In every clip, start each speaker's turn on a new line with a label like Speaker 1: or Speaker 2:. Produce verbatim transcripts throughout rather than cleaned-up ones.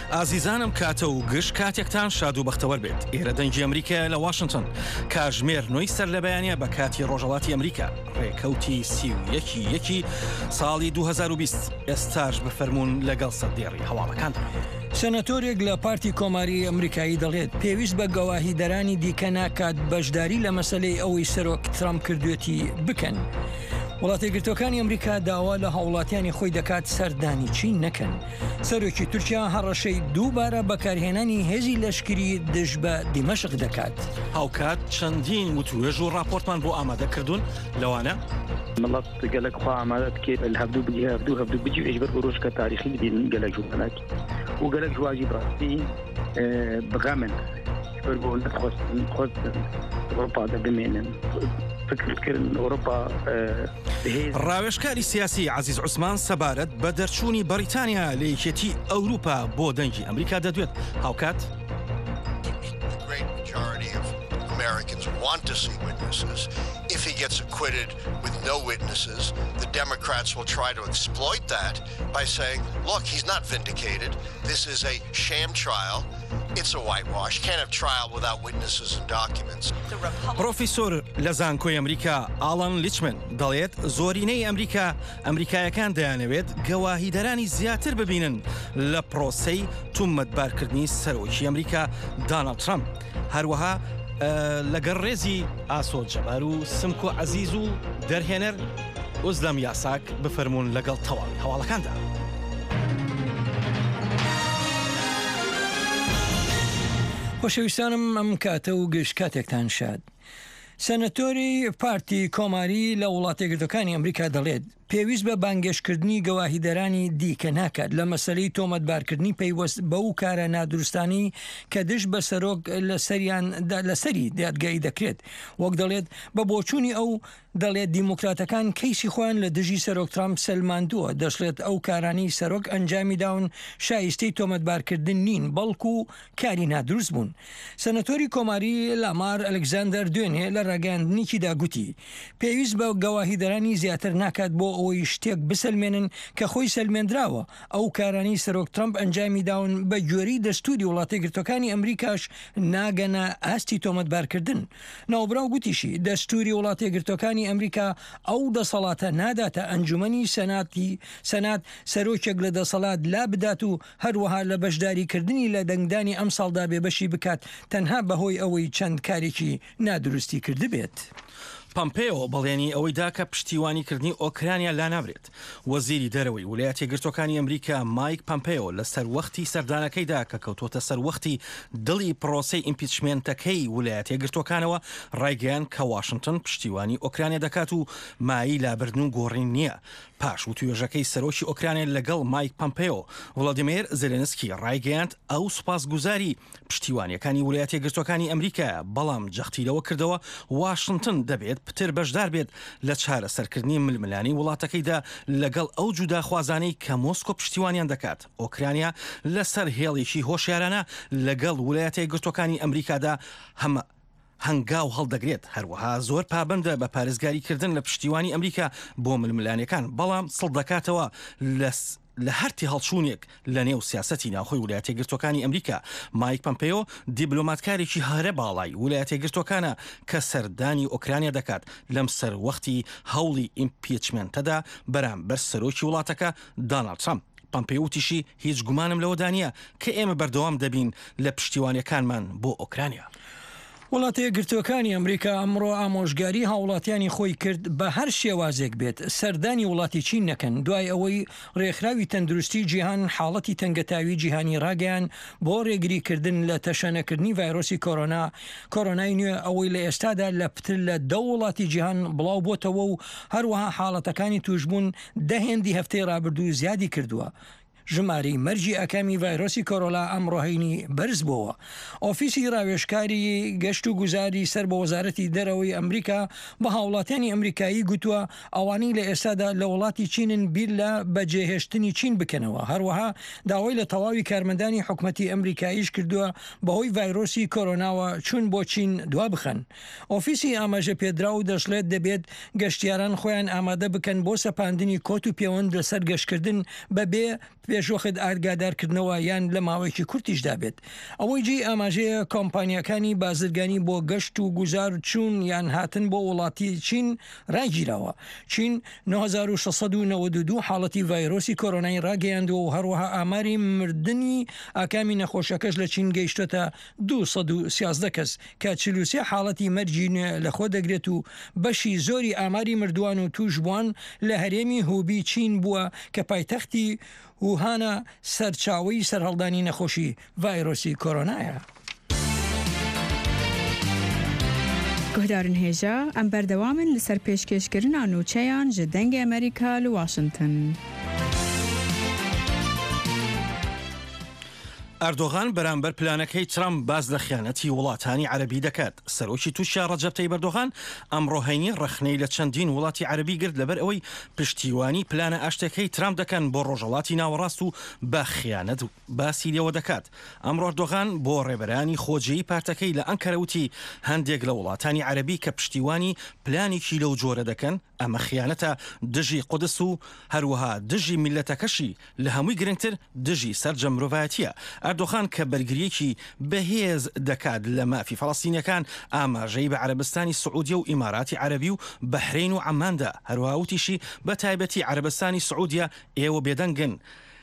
Speaker 1: ئازیزانم کاتە و گشت کاتێکتان شاد و بەختەوەر بێت. ئێرە دەنگی ئەمریکا لە واشنگتن کاژمێر نۆی سەر لە بەیانە بە کاتی ڕۆژهەڵاتی ئەمریکا ڕێکەوتی سی و یەکی یەکی ساڵی دوو هەزار و بیست ئێستاش بفەرمونون لەگەڵ سەردێڕی هەواڵەکاندا.
Speaker 2: سەنەتۆرێک لە پارتی کۆماری ئەمریکایی دەڵێت پێویست بە گەواهیدەرانی دیکە ناکات بەشداری لە مەسەلەی ئەوەی سەرۆک ترامپ کردوێتی بکەن. وڵاتە یەکگرتوەکانی ئەمریکا داوا لە هاوڵاتیانی خۆی دەکات سەردانی چین نەکەن. سەرۆکی تورکیا هەڕەشەی دووبارە بەکارهێنانی هێزی لەشکری دژ بە دیمەشق دەکات.
Speaker 1: هاوکات چەندین وتوێژ و راپۆرتمان بۆ ئامادەکردوون لەوانە
Speaker 3: مەڵات گەلک خوا ئامادەت کرد هەفتوو بجی هەفتوو هەفتوو بجی ئێژبەر بۆ ڕۆژکە تاریخی ببین گەلک جوڵەنات و گەلک جواجی بڕاستی بغامن بەر بۆ نەخواستن خۆستن ئەوروپا دەبمێنن فکرکردن ئەوروپا
Speaker 1: ڕاوێژکاری سیاسی عەزیز عوسمان سەبارەت بە دەرچوونی بەریتانیا لە یەکێتی ئەوروپا بۆ دەنگی ئەمریکا دەدوێت. هاوکات
Speaker 4: Americans want to see witnesses. If he gets acquitted with no witnesses, the Democrats will try to exploit that by saying, look, he's not vindicated. This is a sham trial. It's a whitewash. Can't have trial without witnesses and documents.
Speaker 1: پرۆفیسۆر لە زانکۆی ئەمریکا ئاڵان لیچمن دەڵێت زۆرینەی ئەمریکا ئەمریکایەکان دەیانەوێت گەواهیدەرانی زیاتر ببینن لە پرۆسەی تومەتبارکردنی سەرۆکی ئەمریکا داناڵد ترامپ. هەروەها لەگەڕ ڕێزی ئاسۆ جەبار و سمک و عەزیز و دەرهێنەر ئۆزلەم یاساک بفەرمونون لەگەڵ تەواوی هەواڵەکاندا.
Speaker 2: خۆشەویستانم ئەم کاتە و گشت کاتێکتان شاد. سەنەتۆری پارتی کۆماری لە وڵاتە یەکگرتوەکانی ئەمریکا دەڵێت پێویست بە بانگێشکردنی گەواهیدەرانی دیکە ناکات لە مەسەلەی تۆمەتبارکردنی پەیوەست بە و کارە نادروستانی کە دژ بە سەرۆک لە سەری دادگایی دەکرێت. وەک دەڵێت بە بۆچوونی ئەو دەڵێت دیموکراتەکان کەیسی خۆیان لە دژی سەرۆک ترامپ سەلماندووە. دەشڵێت ئەو کارانی سەرۆک ئەنجامی داون شایستەی تۆمەتبارکردن نین بەڵکو و کاری نادروست بوون. سەنەتۆری کۆماری لامار ئەلێکزاندەر دوێنێ لە ڕاگەاندنێکیدا گوتی پێویست بە گەواهیدەرانی زیاتر ناکات بۆ ئەوەی شتێک بسەلمێنن کە خۆی سەلمێنراوە. ئەو کارانی سەرۆک ترامپ ئەنجامی داون بە گوێرەی دەستوری وڵاتە یەکگرتوەکانی ئەمریکاش ناگەنە ئاستی تۆمەتبارکردن. ناوبراو گوتیشی دەستوری وڵاتە یەکگرتوەکانی ئەمریکا ئەو دەسەڵاتە ناداتە ئەنجومەنی سەناتی سەنات سەرۆکێک لە دەسەڵات لا بدات و هەروەها لە بەشداریکردنی لە دەنگدانی ئەم ساڵدا بێبەشی بکات تەنها بەهۆی ئەوەی چەند کارێکی نادروستی کرد بێت.
Speaker 1: پامپێۆ بەڵێنی ئەوەیدا کە پشتیوانیکردنی ئۆکرانیا لا نابرێت. وەزیری دەرەوەی ویلایەتە یەکگرتوەکانی ئەمریکا مایک پامپێۆ لە سەروەختی سەردانەکەیدا کە کەوتۆتە سەروەختی دڵی پرۆسەی ئیمپیچمنتەکەی ویلایەتە یەکگرتوەکانەوە ڕایگەیان کە واشنگتن پشتیوانی ئۆکرانیا دەکات و مایی لابردن و گۆڕین نییە. پاش و توێژەکەی سەرۆکی ئۆکرانیا لەگەڵ مایک پامپێۆ ڤڵادیمیر زێلێنسکی ڕایگەیاند ئەو سوپاسگوزاری پشتیوانیەکانی ویلایەتە یەکگرتوەکانی ئەمریکا بەڵام جەختیلەوە کردەوە واشنگتن دەبێت پتر بەشدار بێت لە چارەسەرکردنی ململانی وڵاتەکەیدا لەگەڵ ئەو جوداخوازانەی کە مۆسکۆ پشتیوانیان دەکات. ئۆکرانیا لەسەر هێڵێکی هۆشیارانە لەگەڵ ویلایەتە یەکگرتوەکانی ئەمریکادا هەمە هەنگاو هەڵدەگرێت. هەروەها زۆر پابندە بە پارێزگاریکردن لە پشتیوانی ئەمریکا بۆ ململانیەکان بەڵام سڵ دەکاتەوە لە لە هەرتی هەڵچوونێک لە نێو سیاسەتی ناوخۆی ویلایەتە یەکگرتوەکانی ئەمریکا. مایک پامپێۆ دیبلۆماتکارێکی هەرە باڵای ویلایەتە یەکگرتوەکانە کە سەردانی ئۆکرانیا دەکات لەم سەروەختی هەوڵی ئیمپیچمنتەدا بەرامبەر سەرۆکی وڵاتەکە داناڵد ترامپ. پامپێوتیشی هیچ گومانم لەوەدا نییە کە ئێمە بەردەوام دەبین لە پشتیوانیەکانمان بۆ ئۆکرانیا.
Speaker 2: وڵاتە یەکگرتوەکانی ئەمریکا ئەمڕۆ ئامۆژگاری هاوڵاتیانی خۆی کرد بە هەر شێوازێک بێت سەردانی وڵاتی چین نەکەن دوای ئەوەی ڕێکخراوی تەندروستی جیهان حاڵەتی تەنگەتاوی جیهانی ڕاگەیان بۆ ڕێگریکردن لە تەشەنەکردنی ڤایرۆسی کۆرۆنا کۆرۆنای نوێ ئەوەی لە ئێستادا لە پتر لە دە وڵاتی جیهان بڵاو بۆتەوە و هەروەها حاڵەتەکانی توشبوون دەهێندی هەفتەی ڕابردوو زیادی کردووە. ژماری مەرجی ئەکەمی ڤایرۆسی کۆرۆلا ئەمڕۆهینی بەرز بووە. ئۆفیسی ڕاوێژکاری گەشت و گوزاری سەر بە وەزارەتی دەرەوەی ئەمریکا بە هاوڵاتیانی ئەمریکایی گوتووە ئەوانەی لە ئێستادا لە وڵاتی چینن بیر لە بەجێهێشتنی چین بکەنەوە. هەروەها داوای لە تەواوی کارمەندانی حکومەتی ئەمریکاییش کردووە بەهۆی ڤایرۆسی کۆرۆناوە چوون بۆ چین دوا بخەن. ئۆفیسی ئاماژە پێدرا و دەشڵێت دەبێت گەشتیاران خۆیان ئامادە بکەن بۆ سەپاندنی کۆت و پەیوەند لەسەر گەشتکردن بەبێ پێشوەخت ئاگادارکردنەوە یان لە ماوەیەکی کورتیشدا بێت. ئەوەی جێ ئاماژەیە کۆمپانیەکانی بازرگانی بۆ گەشت و گوزار چوون یان هاتن بۆ وڵاتی چین ڕاگیراوە. چین نۆ هەزار و شەسەد و نەوەد و دوو حاڵەتی ڤایرۆسی کۆرۆنای ڕاگەیاندووە و هەروەها ئاماری مردنی ئاکامی نەخۆشەکەش لە چین گەیشتۆتە دووسەد و سیازدە کەس کە چل و سێ حاڵەتی مەرجی لە خۆ دەگرێت و بەشی زۆری ئاماری مردووان و توشبووان لە هەرێمی هوبی چین بووە کە پایتەختی وهانە سەرچاوی سەرهەڵدانی نەخۆشی ڤایرۆسی کۆرۆنایە.
Speaker 5: گۆدارن هێژە ئەم بەردەوامن لەسەر پێشکەشکردنا نوچەیان ji dengê ئەمریکا li Washington.
Speaker 1: ئەردۆغان بەرامبەر پلانەکەی ترامپ باز لە خیانەتی وڵاتانی عەربی دەکات. سەرۆکی تووشیا ڕەجەب تەیب ئەردۆغان ئەمڕۆ هەینی ڕەخنەی لە چەندین وڵاتی عەربی گرت لەبەر ئەوەی پشتیوانی پلانە ئاشتەکەی ترامپ دەکەن بۆ ڕۆژهەڵاتی ناوەڕاست و بە خیانەت باسی لێوە دەکات. ئەمڕۆ ئەردۆغان بۆ ڕێبەرانی خۆجێی پارتەکەی لە ئەنکەرەوتی هەندێک لە وڵاتانی عەربی کە پشتیوانی پلانێکی لەو جۆرە دەکەن ئەمە خیانەتە دژی قودس و هەروەها دژی میلەتەکەشی لە هەمووی گرنگتر دژی سەرجە مرۆڤایەتیە. ئەردۆغان کە بەرگریەکی بەهێز دەکات لە مافی فەڵەستینیەکان ئاماژەی بە عەرەبستانی سعودیە و ئیماراتی عەرەبی و بەحرین و عەماندا هەروەها وتیشی بە تایبەتی عەرەبستانی سعودیە ئێوە بێدەنگن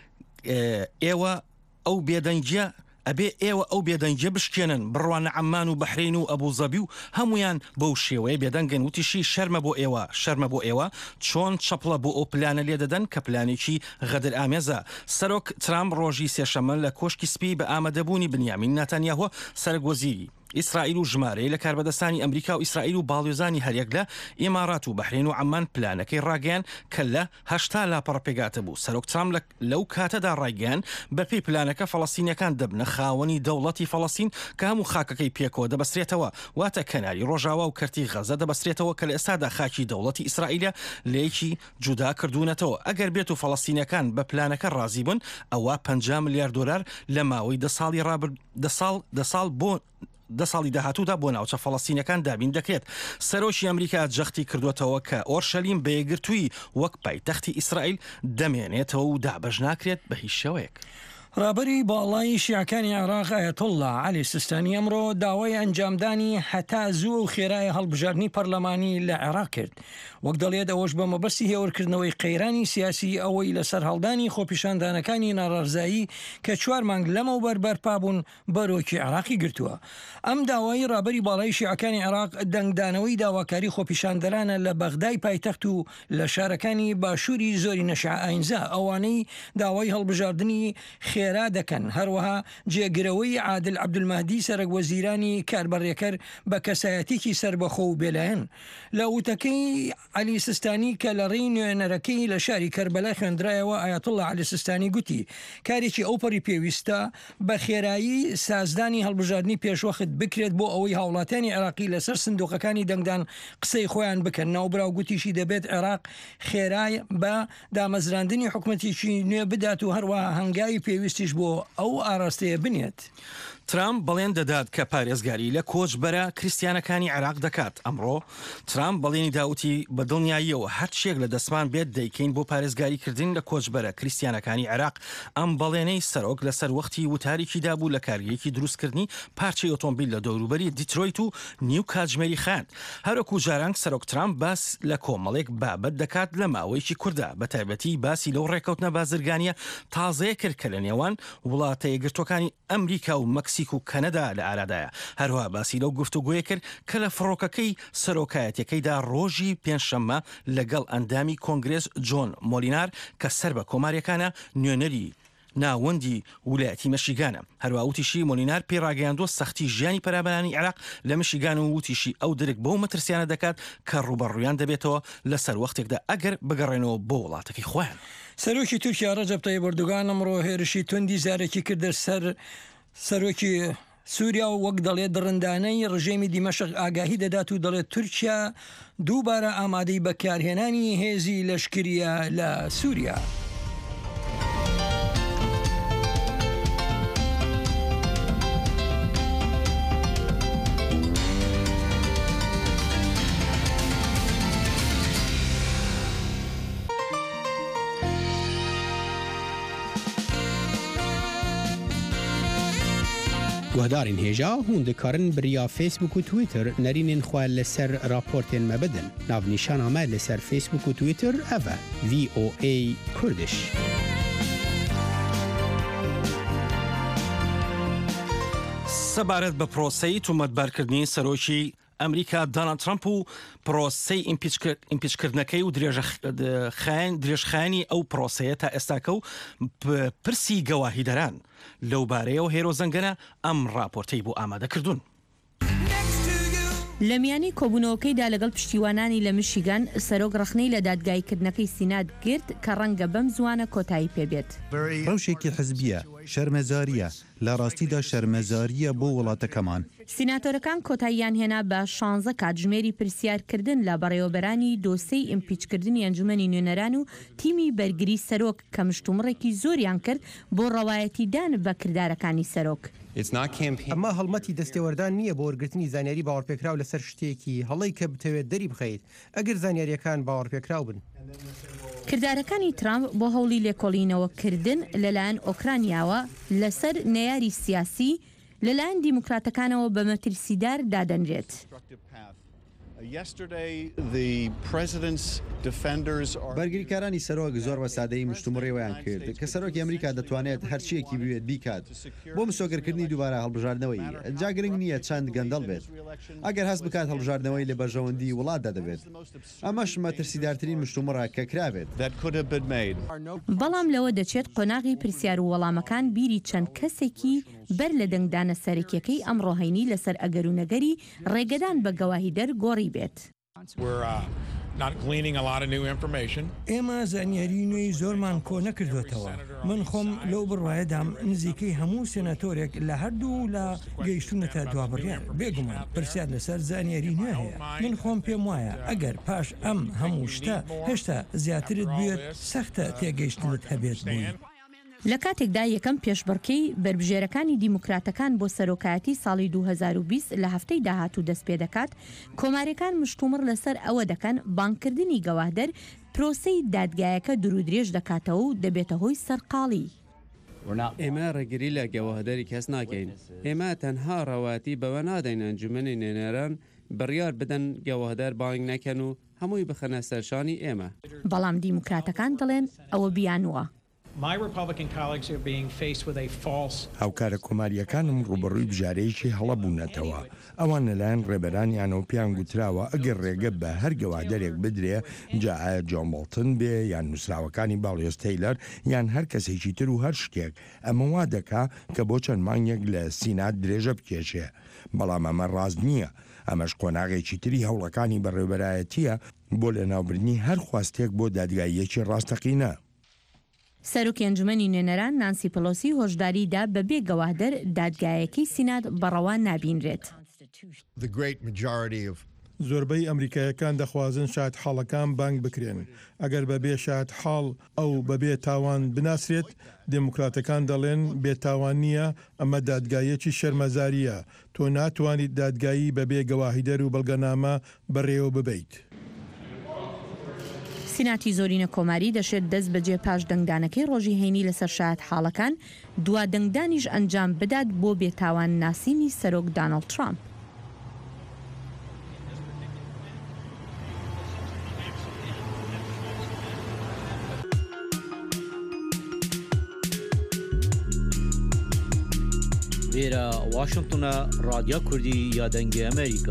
Speaker 1: ئێوە ئەو بێدەنگیە ئەبێ ئێوە ئەو بێدەنگیە بشکێنن بڕوانە عەمان و بەحرین و ئەبوو زەبی و هەمویان بەو شێوەیە بێدەنگن وتیشی شەرمە بۆ ئێوە شەرمە بۆ ئێوە چۆن چەپڵە بۆ ئەو پلانە لێ دەدەن کە پلانێکی غەدر ئامێزە. سەرۆک ترامپ ڕۆژی سێشەمە لە کۆشکی سپی بە ئامادەبوونی بنیامین ناتانیاهۆ سەرۆکوەزیری ئیسرائیل و ژمارەی لە کاربەدەستانی ئەمریکا و ئیسرائیل و باڵێزانی هەریەک لە ئیمارات و بەحرین و عەمان پلانەکەی ڕاگەیان کە لە هەشتا لاپەڕ پێگاتە بوو. سەرۆک ترامپ لەو کاتەدا ڕاگەیان بەپێی پلانەکە فەڵەستینیەکان دەبنە خاوەنی دەوڵەتی فەڵەستین کە هەموو خاکەکەی پێکەوە دەبەسترێتەوە واتە کەناری ڕۆژاوا و کەرتی غەزە دەبەسترێتەوە کە لە ئێستادا خاکی دەوڵەتی ئیسرائیلە لەیەکی جودا کردوونەتەوە. ئەگەر بێت و فەڵەستینیەکان بە پلانەکە ڕازی بوون ئەوە پەنجا ملیار دۆلار لە ماوەی دە ساڵی ڕابرد دە ساڵ دە ساڵ بۆ دە ساڵی داهاتوودا بۆ ناوچە فەڵەستینەکان دابین دەکرێت. سەرۆکی ئەمریکا جەختی کردوێتەوە کە ئۆرشەلیم بە یەکگرتووی وەک پایتەختی ئیسرائیل دەمێنێتەوە و دابەش ناکرێت بە هیچ شێوەیەک.
Speaker 2: ڕابەری باڵای شیعەکانی عێراق ئایەتوڵڵا عەلی سیستانی ئەمڕۆ داوای ئەنجامدانی هەتا زوو و خێرای هەڵبژاردننی پەرلەمانی لە عێراق کرد. وەک دەڵێت ئەوەش بە مەبەستی هێورکردنەوەی قەیرانی سیاسی ئەوەی لەسەر هەڵدانی خۆپیشاندانەکانی ناڕەرزایی کە چوار مانگ لەمەوبەر بەرپا بوون بەرۆکی عێراقی گرتووە. ئەم داوای ڕابەری باڵای شیعەکانی عێراق دەنگدانەوەی داواکاری خۆپیشاندەرانە لە بەغدای پایتەخت و لە شارەکانی باشووری زۆری نەشیع ئاینزا ئەوانەی داوای هەڵبژاردننی خێرا دەکەن. هەروەها جێگرەوەی عادل عەبدولمەهدی سەرۆکوەزیرانی کاربەڕێکەر بە کەسایەتێکی سربەخۆ و بێلایەن لە وتەکەی عەلی سیستانی کە لە ڕێی نوێنەرەکەی لە شاری کەربەلا خوێندرایەوە ئایەتوڵڵا عەلی سیستانی گوتی کارێکی ئەوپەری پێویستە بە خێرایی سازدانی هەڵبژاردننی پێشوەخت بکرێت بۆ ئەوەی هاوڵاتیانی عێراقی لەسەر سندوقەکانی دەنگدان قسەی خۆیان بکەن. ناوبراو گوتیشی دەبێت عێراق خێرای بە دامەزراندنی حکومەتێکی نوێ بدات و هەروەها هەنگاوی پێویستیش بۆ ئەو ئاراستەیە بنێت.
Speaker 1: ترامپ بەڵێن دەدات کە پارێزگاری لە کۆچبەرە کریسیانەکانی عێراق دەکات. ئەمڕۆ ترامپ بەڵێنی داوتی بە دڵنیاییەوە هەر شێک لە دەسمان بێت دەیکەین بۆ پارێزگاریکردن لە کۆچبەرە کریسیانەکانی عێراق. ئەم بەڵێنەی سەرۆک لەسەر وەختی وتارێکی دابوو لە کارگەیەکی دروستکردنی پارچەی ئۆتۆمبیل لە دەوروبەری دیترۆیت و نیو کاتژمێری خان. هەروەکو جارانگ سەرۆک ترامپ باس لە کۆمەڵێک بابەت دەکات لە ماوەیەکی کووردا بە تایبەتی باسی لەو ڕێکەوتنە بازرگانیە تازەیە کرد کە لە نێوان وڵاتە یەکگرتوەکانی ئەمریکا و مەکسیک و کەنەدا لە ئارادایە. هەروها باسی لەو گفتوگویە کرد کە لە فڕۆکەکەی سەرۆکایەتەکەیدا ڕۆژی پێنجشەممە لەگەڵ ئەندامی کۆنگرێس جۆن مۆلینار کە سەر بە کۆماریەکانە نوێنەری ناوەندی ویلایەتی مەشیگانە. هەروە وتیشی مۆلینار پێڕاگەیاندوە سەختی ژیانی پەرامبەرانی عێراق لە مشیگان و وتیشی ئەو درک بەو مەترسیانە دەکات کە ڕوبەڕوویان دەبێتەوە لەسەر وەختێکدا ئەگەر بگەڕێنەوە بۆ وڵاتێکی خۆیان.
Speaker 2: سەرۆکی تورکیا ڕەجەب تەیب ئەردۆغان ئەمڕۆ هێرشی توندی زارێکی کردە سەر سەرۆکی سووریا و وەک دەڵێت دڕندانەی ڕژێمی دیمەشق ئاگاهی دەدات و دەڵێت تورکیا دووبارە ئامادەی بەکارهێنانی هێزی لەشکریە لە سووریا.
Speaker 6: گهدارین هێژا هون دikarin biriya Facebook û Twitter nerînên xwe li ser raportên me bidin. Navnîşana me li ser Facebook û Twitter ev e V O A Kurdish.
Speaker 1: سەبارەت بە پرۆسەی تومەتبارکردنی سەرۆکی ئەمریکا دۆناڵد ترامپ و پرۆسەی ئیمپیچکردنەکەی و درێژخایانی ئەو پرۆسەیە تا ئێستاکە و پرسی گەواهیدەران لەو بارەیەوە هێرۆ زەنگەنە ئەم راپۆرتەی بۆ ئامادەکردوون.
Speaker 7: لە میانی کۆبوونەوەکەیدا لەگەڵ پشتیوانانی لە میشیگان سەرۆک ڕخنەی لە دادگایکردنەکەی سینات گرت کە ڕەنگە بەم زوانە کۆتایی پێبێت.
Speaker 8: ڕەوشێکی حزبیە شەرمەزاریە لە ڕاستیدا شەرمەزاریە بۆ وڵاتەکەمان.
Speaker 7: سیناتۆرەکان کۆتاییان هێنا بە شانزە کاتژمێری پرسیارکردن لە بەڕێوەبەرانی دۆسەی ئیمپیچکردنی ئەنجومەنی نوێنەران و تیمی بەرگری سەرۆک کە مشتومڕێکی زۆریان کرد بۆ ڕەوایەتیدان بە کردارەکانی سەرۆک.
Speaker 9: ئەمە هەڵمەتی دەستێوەردان نییە بۆ وەرگرتنی زانیاری باوەڕپێکراو لەسەر شتێکی هەڵی کە بتەوێت دەری بخەیت ئەگەر زانیاریەکان باوەڕپێکراو بن.
Speaker 7: کردارەکانی ترامپ بۆ هەوڵی لێکۆڵینەوەکردن لەلایەن ئۆکرانیاوە لەسەر نەیاری سیاسی لەلایەن دیموکراتەکانەوە بە مەترسیدار دادەنرێت.
Speaker 8: بەرگریکارانی سەرۆک زۆر بە سادەیی مشتومڕێوەیان کرد کە سەرۆکی ئەمریکا دەتوانێت هەرچیەکی بوێت بیکات بۆ مسۆگەرکردنی دووبارە هەڵبژاردنەوەی جا گرنگ نییە چەند گەندەڵ بێت ئەگەر هەست بکات هەڵبژاردنەوەی لە بەرژەوەندی وڵاتدا دەبێت ئەمەش مەترسیدارترین مشتومڕە کە کرابێت.
Speaker 7: بەڵام لەوە دەچێت قۆناغی پرسیار و وەڵامەکان بیری چەند کەسێکی بەر لە دەنگدانە سەرەکیەکەی ئەمڕۆهەینی لەسەر ئەگەر و نەگەری ڕێگەدان بە گەواهیدەر گۆڕی بێت.
Speaker 2: ئێمە زانیاری نوێی زۆرمان کۆ نەکردوێتەوە. من خۆم لەو بڕواایەدام نزیکەی هەموو سێناتۆرێک لە هەردوو لە گەیشتونەتە دوابڕیان بێگومان پرسیار لەسەر زانیاری نوێ هەیە. من خۆم پێم وایە ئەگەر پاش ئەم هەموو شتە هێشتا زیاترت بێت سەختە تێگەیشتنت هەبێت بووی.
Speaker 7: لە کاتێکدا یەکەم پێشبڕکەی بربژێرەکانی دیموکراتەکان بۆ سەرۆکایەتی ساڵی دوو هەزار و بیست لە هەفتەی داهاتوو دەست پێ دەکات کۆمارەکان مشتومڕ لەسەر ئەوە دەکەن بانکردنی گەواهدەر پرۆسەی دادگایەکە درودرێژ دەکاتەوە و دەبێتە هۆی سەرقاڵی.
Speaker 10: ئێمە ڕێگری لە گەواهدەری کەس ناکەین. ئێمە تەنها ڕەواتی بەوە نادەین ئەنجومەنی نوێنەران بڕیار بدەن گەواهدەر بانگ نەکەن و هەمووی بخەنە سەرشانی ئێمە.
Speaker 7: بەڵام دیموکراتەکان دەڵێن ئەوە بیانوە.
Speaker 11: هاوکارە کۆماریەکانم ڕوبەڕووی بژارەیەکی هەڵەبوونەتەوە ئەوان لەلایەن ڕێبەرانیانەوە پیان گوتراوە ئەگەر ڕێگە بە هەر گەوادەرێک بدرێ جا ئایا جۆن بۆڵتن بێ یان نووسراوەکانی باڵیۆس تەیلەر یان هەر کەسێکی تر و هەر شتێک ئەمە وا دەکا کە بۆ چەند مانگێک لە سینات درێژە بکێشێ بەڵام ئەمە ڕاست نییە ئەمەش قۆناغێکی تری هەوڵەکانی بەڕێوەبەرایەتیە بۆ لە ناوبردنی هەر خواستێک بۆ دادگاییەکی ڕاستەقینە.
Speaker 7: سەرۆکی ئەنجومەنی نوێنەران نانسی پلۆسی هۆشداریدا بەبێ گەواهدەر دادگایەکەی سینات بەڕەوا نابینرێت.
Speaker 12: زۆربەی ئەمریکایەکان دەخوازن شاد حاڵەکان بانگ بکرێن ئەگەر بەبێ شاد حاڵ ئەو بەبێ تاوان بناسرێت دموکراتەکان دەڵێن بێتاوان نییە ئەمە دادگایەکی شەرمەزاریە تۆ ناتوانیت دادگایی بەبێ گەواهیدەر و بەڵگەنامە بەڕێوە ببیت.
Speaker 7: سیناتی زۆرینە کۆماری دەشێت دەست بەجێ پاش دەنگدانەکەی ڕۆژی هەینی لەسەر شایەت حاڵەکان دوا دەنگدانیش ئەنجام بدات بۆ بێتاوان ناسینی سەرۆک دۆناڵد ترامپ.
Speaker 13: لێرە واشنگتنە ڕادیا کوردی یا دەنگی ئەمریکا.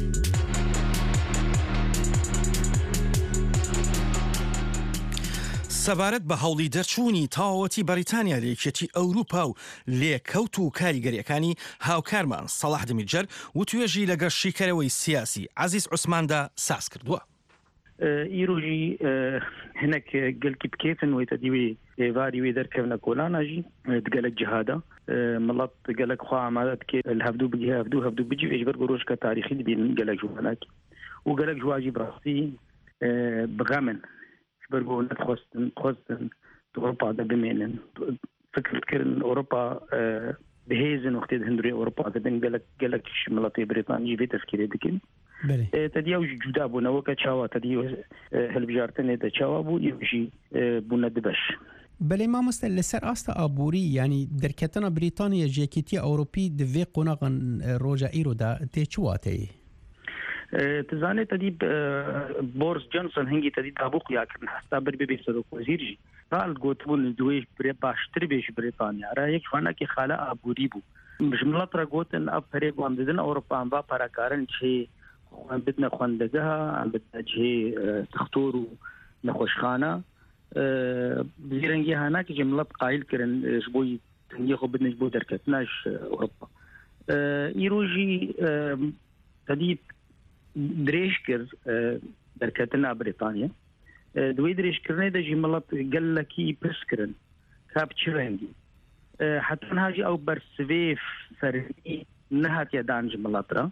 Speaker 1: سەبارەت بە هەوڵی دەرچوونی تاوەتی بەریتانیا لە یەکێتی ئەوروپا و لێکەوت و کاریگەریەکانی هاوکارمان سەلاح دمیجەر و توێژی لەگەڵ شیکەرەوەی سیاسی عەزیز عوسماندا ساز کردووە.
Speaker 3: ئیرۆژی هەنێک گەلکی بکێفن وێتە دیوێ ئێواری وێ دەرکەونە کۆلاناژی دگەلک جهادا مڵەت گەلک خوا ئامادەت کێ هەفتوو بگی هەفتوو هەفتوو بجی ئێژبەر ڕۆژکە تاریخی دبین گەلک جواناکی و گەلک جواجی بڕاستی بغەمن برگو نتخواستن خواستن أوروبا ده بمينن فكرت كرن أوروبا بهيزن وقت هندري أوروبا ده بين قالك قالك شملتي بريطانيا في تفكير دكين تديو جودا بونا وكا تشاوا تديو هالبجارتن ده تشاوا بو يمشي بونا دبش
Speaker 6: بەێ مامۆستا لەسەر ئاستا ئابووری ینی دەرکەتنە بریتانیا ژێکیتی ئەوروپی divê قۆناغن ڕۆژە ئیرۆدا تێچواتەیە
Speaker 3: تزانێت تدیب بۆرس جۆنسن هەنگی تدی دابوو قیاکردن هەستا بەر ببێ سەرۆکوەزیرژی ڕال گوتبوون دوێ برێ باشتر بێژ بریتانیا را یەک شوانەکی خالە ئابووری بوو مژمڵەت را گوتن ئەپ پەرێک وام ددن ئەوروپان با پاراکارن چێ بدنە خوێندەگەها ئەم بدەجێ تختۆر و نەخۆشخانە زیرەنگی هاناکە جملەت قایلکردن ji بۆی تنگی خۆ بدنش بۆ دەرکەتناش ئەوروپا ئیرۆژی تدیب درێژ کرد دەرکەتنا بریتانیا دوێ درێژکردنی دەژی مڵەت گەلەکی پرسکردن کاپ چ ڕەنگی حتى هاجي او برسويف فرقي نهات يدانج ملاترا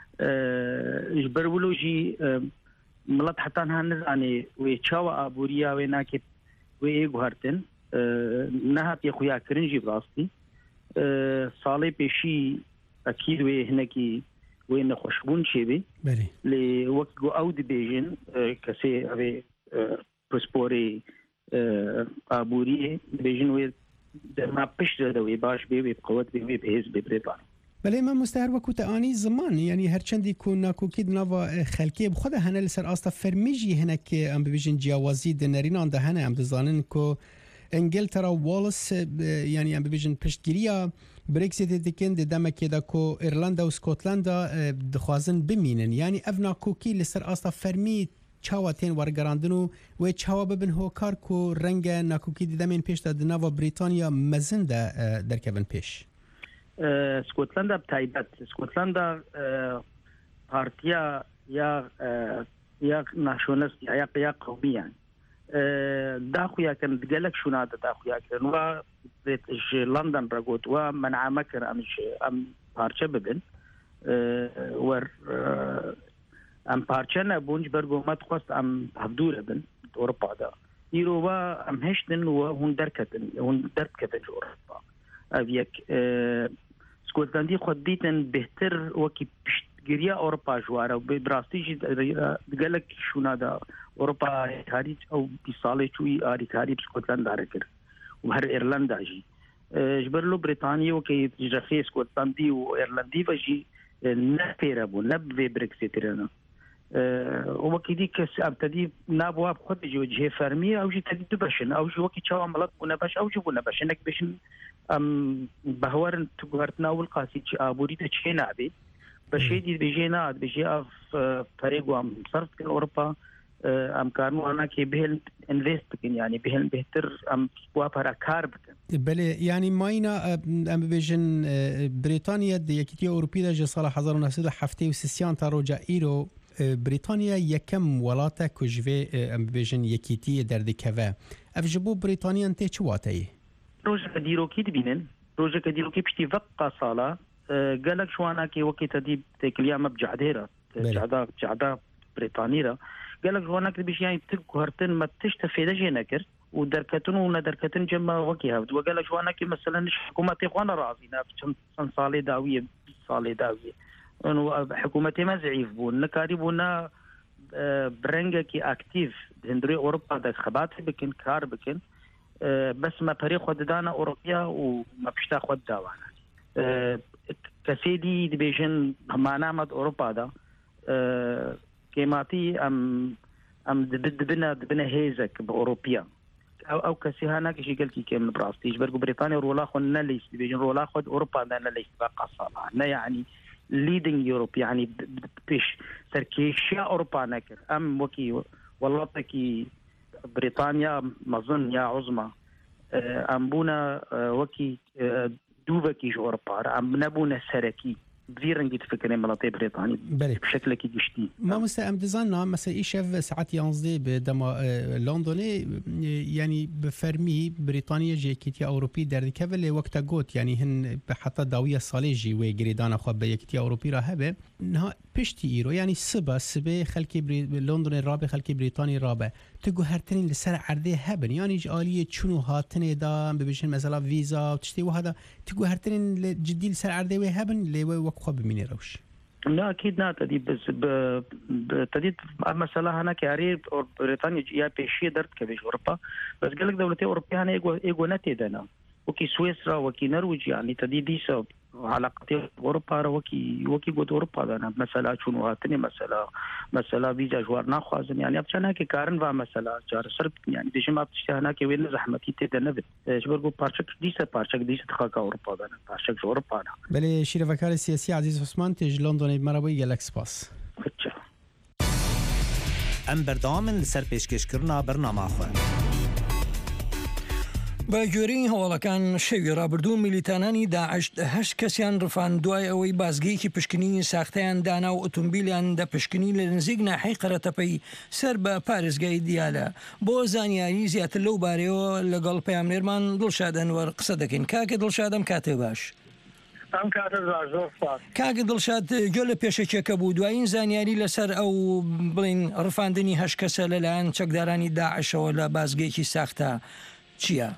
Speaker 3: جبرولوجي ملات حتى ها نزاني ويتشاوا ابوريا ويناكي ويغهرتن نهات يخويا كرنجي براستي صالي بشي اكيد وي هناكي وين خوشبون شيبي لي وقت او ديفيجن كسي ابي بروسبوري ابوري ديفيجن وي ما پشت دوی باش بی بی قوت بی بی بهز بی بریتانی
Speaker 6: بله ما مستعر وکو تانی زمان یعنی هرچندی کو ناکوکید نوا خلقی بخود هنه لسر آستا فرمیجی هنه که ام ببیجن جیاوازی دنرینان ده هنه ام دزانن کو انگلترا والس یعنی ام ببیجن پشتگیریا بريكسيت ديكن دمكي دا كو ايرلندا و اسكتلندا دخوازن بمينن يعني افنا كوكي لسر آستا فرمي چاواتین ورگراندنو و چاوا ببن هوکار کو رنگ ناکوکی دیدمین پیش دا ناوا بریتانیا مزن دا در کبن پیش
Speaker 3: اسکتلندا بتایبت اسکتلندا پارتیا یا یا ناشونالیست یا یا قومیان دا خویا کن دگلک شوناد دا خویا کن و لندن رگوت و منع مکر ام ام پارچه ببن ور ام پارچه بونج برگومت خواست ام هفدور بن اروپا دا ایرو و ام هشتن و هون درکتن هون درکتن اروپا او یک اسکتلندی خود دیتن بهتر وکی پشتگیری اروپا جواره و براستی دگلک شونا دا اروپا کاری او بی ساله چوی آری کاری اسکتلند داره کرد و هر ایرلند جی جبرلو بریتانیا و که جرخی اسکتلندی و ایرلندی و جی نفیره بو نبوی برکسیت رنا وكي ديك ابتدي نابواب خد جوجه فرمي او جي تدي بشن او جي وكي تشاو عملت بنا باش او جبنا باش انك باش ام بهور تقارتنا والقاسي ابوري تشينا ابي باش يدي بيجينا بيجي اف فريق وام صرت في اوروبا ام كانوا انا كي بهل انفست يعني بهل بهتر ام وابرا كارب
Speaker 6: بله يعني ماينا ام بيجن بريطانيا يكتي اوروبيه جه صالح ألف وتسعمية وسبعة وستين تا روجا ايرو بریتانیا یکم ولاته کجوه ام بيجن یکیتی دردکوه افجبو بریتانیا انته چواته
Speaker 3: روزه دیروکی دبینن روزه دیروکی پشتی وقت صاله قالك شوانا كي وقت تدي تكليا مبجع ديرا جعدا جعدا بريطانيا قالك شوانا كي بيش يعني تقهرتن ما تشتفيد جي نكر ودركتن وندركتن جما وكيها وقالك شوانا كي مثلا حكومه اخوانا راضينا بشن صالي داويه صالي داويه انه حكومتي ما زعيف بون نكاريبونا برنجا كي اكتيف هندري اوروبا دا خبات بكن كار بكن بس ما فريق خد دانا اوروبيا وما بشتا خد داوانا كسيدي دبيجن معنا مد اوروبا دا كيماتي ام ام دبنا دبنا هيزك باوروبيا او او كسيهانا كشي قلتي كم براستيج برغو بريطانيا رولا خدنا ليس دبيجن رولا خد اوروبا دانا ليس بقى صالح يعني leading Europe يعني بيش تركيشيا أوروبا نكر أم وكي والله تكي بريطانيا مظن يا عظمى أم بونا وكي دوبكي جو أوروبا أم نبونا سركي بزيرن جيت فكرين ملاطي بريطاني بشكل كي جشتي
Speaker 6: ما مستعم دزانا مثلا إيشاف ساعات ينزدي بدما لندني يعني بفرمي بريطانيا جي كيتي أوروبي در كفل وقت قوت يعني هن حتى داوية صالجي وجريدانا خب بيكتي أوروبي راهبة نها بشتي إيرو يعني سبا سبا خلكي بري لندن الرابع خلكي بريطاني الرابع تقو هرتنين لسر عرضه هبن يعني جالية شنو هاتني دا ببيشن مثلا فيزا وتشتي وهذا تقو هرتنين جدي لسر عرضه هبن لي وقت خب مني روش
Speaker 3: لا اكيد لا تدي بس تدي مساله هنا كاري بريطانيا يا بيشي درت كبيش اوروبا بس قال لك دولتي اوروبيه هنا ايجو ايجو نتيدنا وكي سويسرا وكي نرويج يعني تدي دي سب علاقتي اوروبا وكي وكي قد اوروبا انا مساله شنو هاتني مساله مساله فيزا جوار ناخذ يعني ابشنا كي كارن va مساله جار سرب يعني دي ما بتشتهنا كي وين زحمتي تدنب شبرغو بارشك دي سه بارشك دي تخاك اوروبا انا بارشك اوروبا انا
Speaker 6: بله شير وکال سیاسی عزیز عثمان تج لندن مربوی گلکس پاس
Speaker 14: ام بردام لسر پیشکشکردنا برنامه خو
Speaker 2: بە گوێرەی هەواڵەکان شەوی ڕابردوو میلیتانانی داعش هەشت کەسیان ڕفان دوای ئەوەی بازگەیەکی پشکنی ساختەیان دانا و ئۆتۆمبیلیان دەپشکنی لە نزیک ناحەی قەرەتەپەی سەر بە پارێزگای دیالە بۆ زانیاری زیاتر لەو بارەوە لەگەڵ پەیامنێرمان دڵشاد ئەنوەر قسە دەکەین کاکە دڵشادم کاتێ باش
Speaker 15: ئەم کاتە زۆر سپاس
Speaker 2: کاکە دڵشاد گوێ لە پێشەکێکە بوو دوایین زانیاری لەسەر ئەو بڵین ڕفاندنی هەشت کەسە لەلایەن چەکدارانی داعشەوە لە بازگەیەکی ساختە چییە؟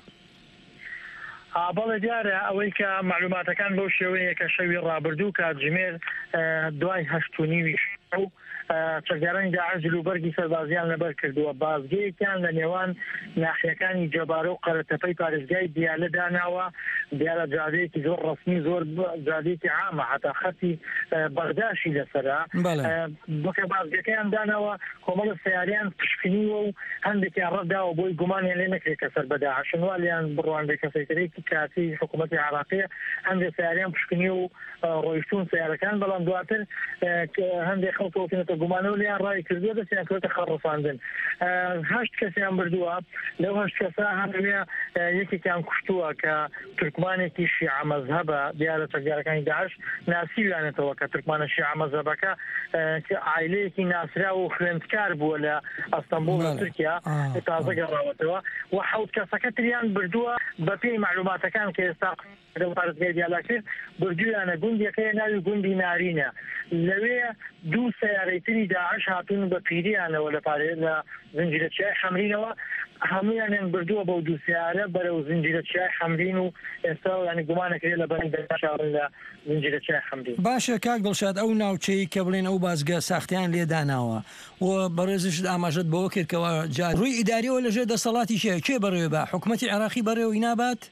Speaker 15: بەڵێ دیارە ئەوەی کە معلوماتەکان بەو شێوەیە کە شەوی ڕابردوو کاتژمێر دوای هەشت و نیوی شەو چەکدارانی داعش جلوبەرگی سەربازیان لەبەر کردووە بازگەیەکیان لە نێوان ناحیەکانی جەبارە و قەرەتەپەی پارێزگای دیالە داناوە دیارە جادەیەکی زۆر ڕسمی زۆر جادەیەکی عامە حتا خەتی بەرداشی لەسەرا بۆکە بازگەکەیان داناوە کۆمەڵە سیاریان پشکنیوە و هەندێکیان ڕەداوە بۆی گومانیان لێ نەکرێت کە سەر بە داعشن وا لیان بڕوان بێ کەسەیترێکی کاتی حکوومەتی عراقیە هەندێک سیاریان پشکنی و ڕۆیشتون سیارەکان بەڵام دواتر هەندێک خەڵکەوتنەوە گومانەوە لیان ڕای کردووە دەستیان کەوتە خەڕەفاندن هەشت کەسیان بردووە لەو هەشت کەسە هەندێک یەکێکیان کوشتووە کە تورکمانێکی شیعە مەزهەبە دیارە چەکدارەکانی داعش ناسیویانێتەوە کە تورکمانە شیعە مەزهەبەکە عایلەیەکی ناسرا و خوێندکار بووە لە ئەستەمبوڵ لە تورکیا تازە گەڕاوەتەوە و حەوت کەسەکە تریان بردووە بە پێی معلوماتەکان کە ئێستا پارێزگای دیالە کرد بردوویانە گوندیەکەی ناوی گوندی نارینە لەوێ دوو سیارەی تری داعش هاتوون بە پیریانەوە لە پارێ لە زنجیرەچیای حەمرینەوە هەموویانیان بردووە بەو دوو سیارە بەرەو زنجیرەچیای حەمرین و ئێستا ینی گومانەکرێت لە بەری دەشاون لە زنجیرەچیای حەمرین
Speaker 2: باشە کاک دڵشاد ئەو ناوچەی کە بڵێن ئەو بازگە ساختیان لێداناوە و بەڕێزش ئاماژەت بەوە کردکەوە جار ڕووی ئیداریەوە لەژێر دەسەڵاتی شێ کێ بەڕێوە بە حکوومەتی عێراقی بەڕێوەی نابات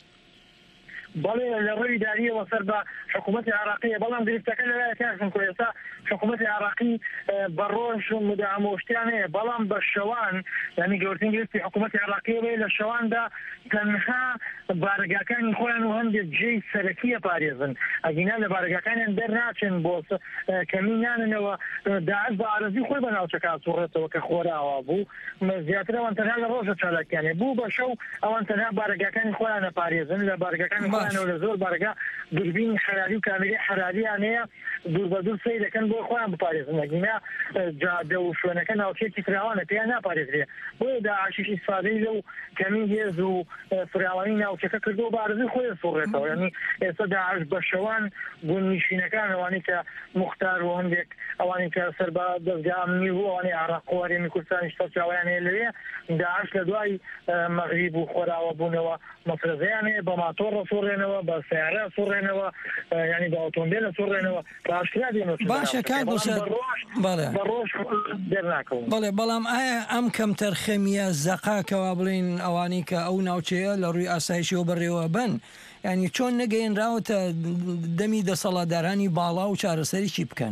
Speaker 15: بەڵێ لە ڕووی داریەوە سەر بە حکوومەتی عراقیە بەڵام دریفتەکە لەلایەکان کۆ ئێستا حکوومەتی عراقی بە ڕۆژ مدامۆشتیان هەیە بەڵام بە شەوان ینی گەورترین گرفتی حکوومەتی عراقیە بێ لە شەواندا تەنها بارگاکانی خۆیان و هەندێک جێی سەرەکیە پارێزن ئەگینا لە بارگاکانیان دەرناچن بۆ کەمی ناننەوە داعش بە ئارەزی خۆی بە ناوچەکە سوڕێتەوە کە خۆراوە بوو زیاتر ئەوان تەنها لە ڕۆژە چالاکیانێ بوو بە شەو ئەوان تەنها بارگاکانی خۆیانە پارێزن لە بارگاکانی خۆیانەوە لە زۆر بارگا دوربینی حرالی و کامێری حرالیان هەیە دوور بە دوور سەی دەکەن بۆ خۆیان بپارێزن ئەگینا جادە و شوێنەکە ناوچەیەکی فراوانە پێیان ناپارێزرێ بۆیە داعشیش ئیسفادەی لەو کەمی هێز و فراوانی ناوچەکە کردو بە ئارەزی خۆی سوڕێتەوە ینی ئێستا داعش بە شەوان گوندنشینەکان ئەوانی کە موختار و هەندێک ئەوانی کە سەر بە دەستگا ئەمنی و ئەوانی عێراق و هەرێمی کوردستانی سەرچاویان هەیە لەوێ داعش لە دوای مەغریب و خۆراوە بوونەوە مەفرەزەیان هەیە بە ماتۆڕە سوڕێنەوە بە سیارە سوڕێنەوە ینی بە ئۆتۆمبیلە سوڕێنەوە باشکرا دێنەوە
Speaker 2: باشە کاک دڵشاد بەڵێ
Speaker 15: بە ڕۆژ دەرناکەون
Speaker 2: بەڵێ بەڵام ئایا ئەم کەم تەرخەمیە زەقاکەوە بڵین ئەوانی کە ئەو ناوچەیە لە ڕووی ئاسایشیەوە بەڕێوە بن ینی چۆن نەگەیەنراوەتە دەمی دەسەڵاتدارانی باڵا و چارەسەریی بکەن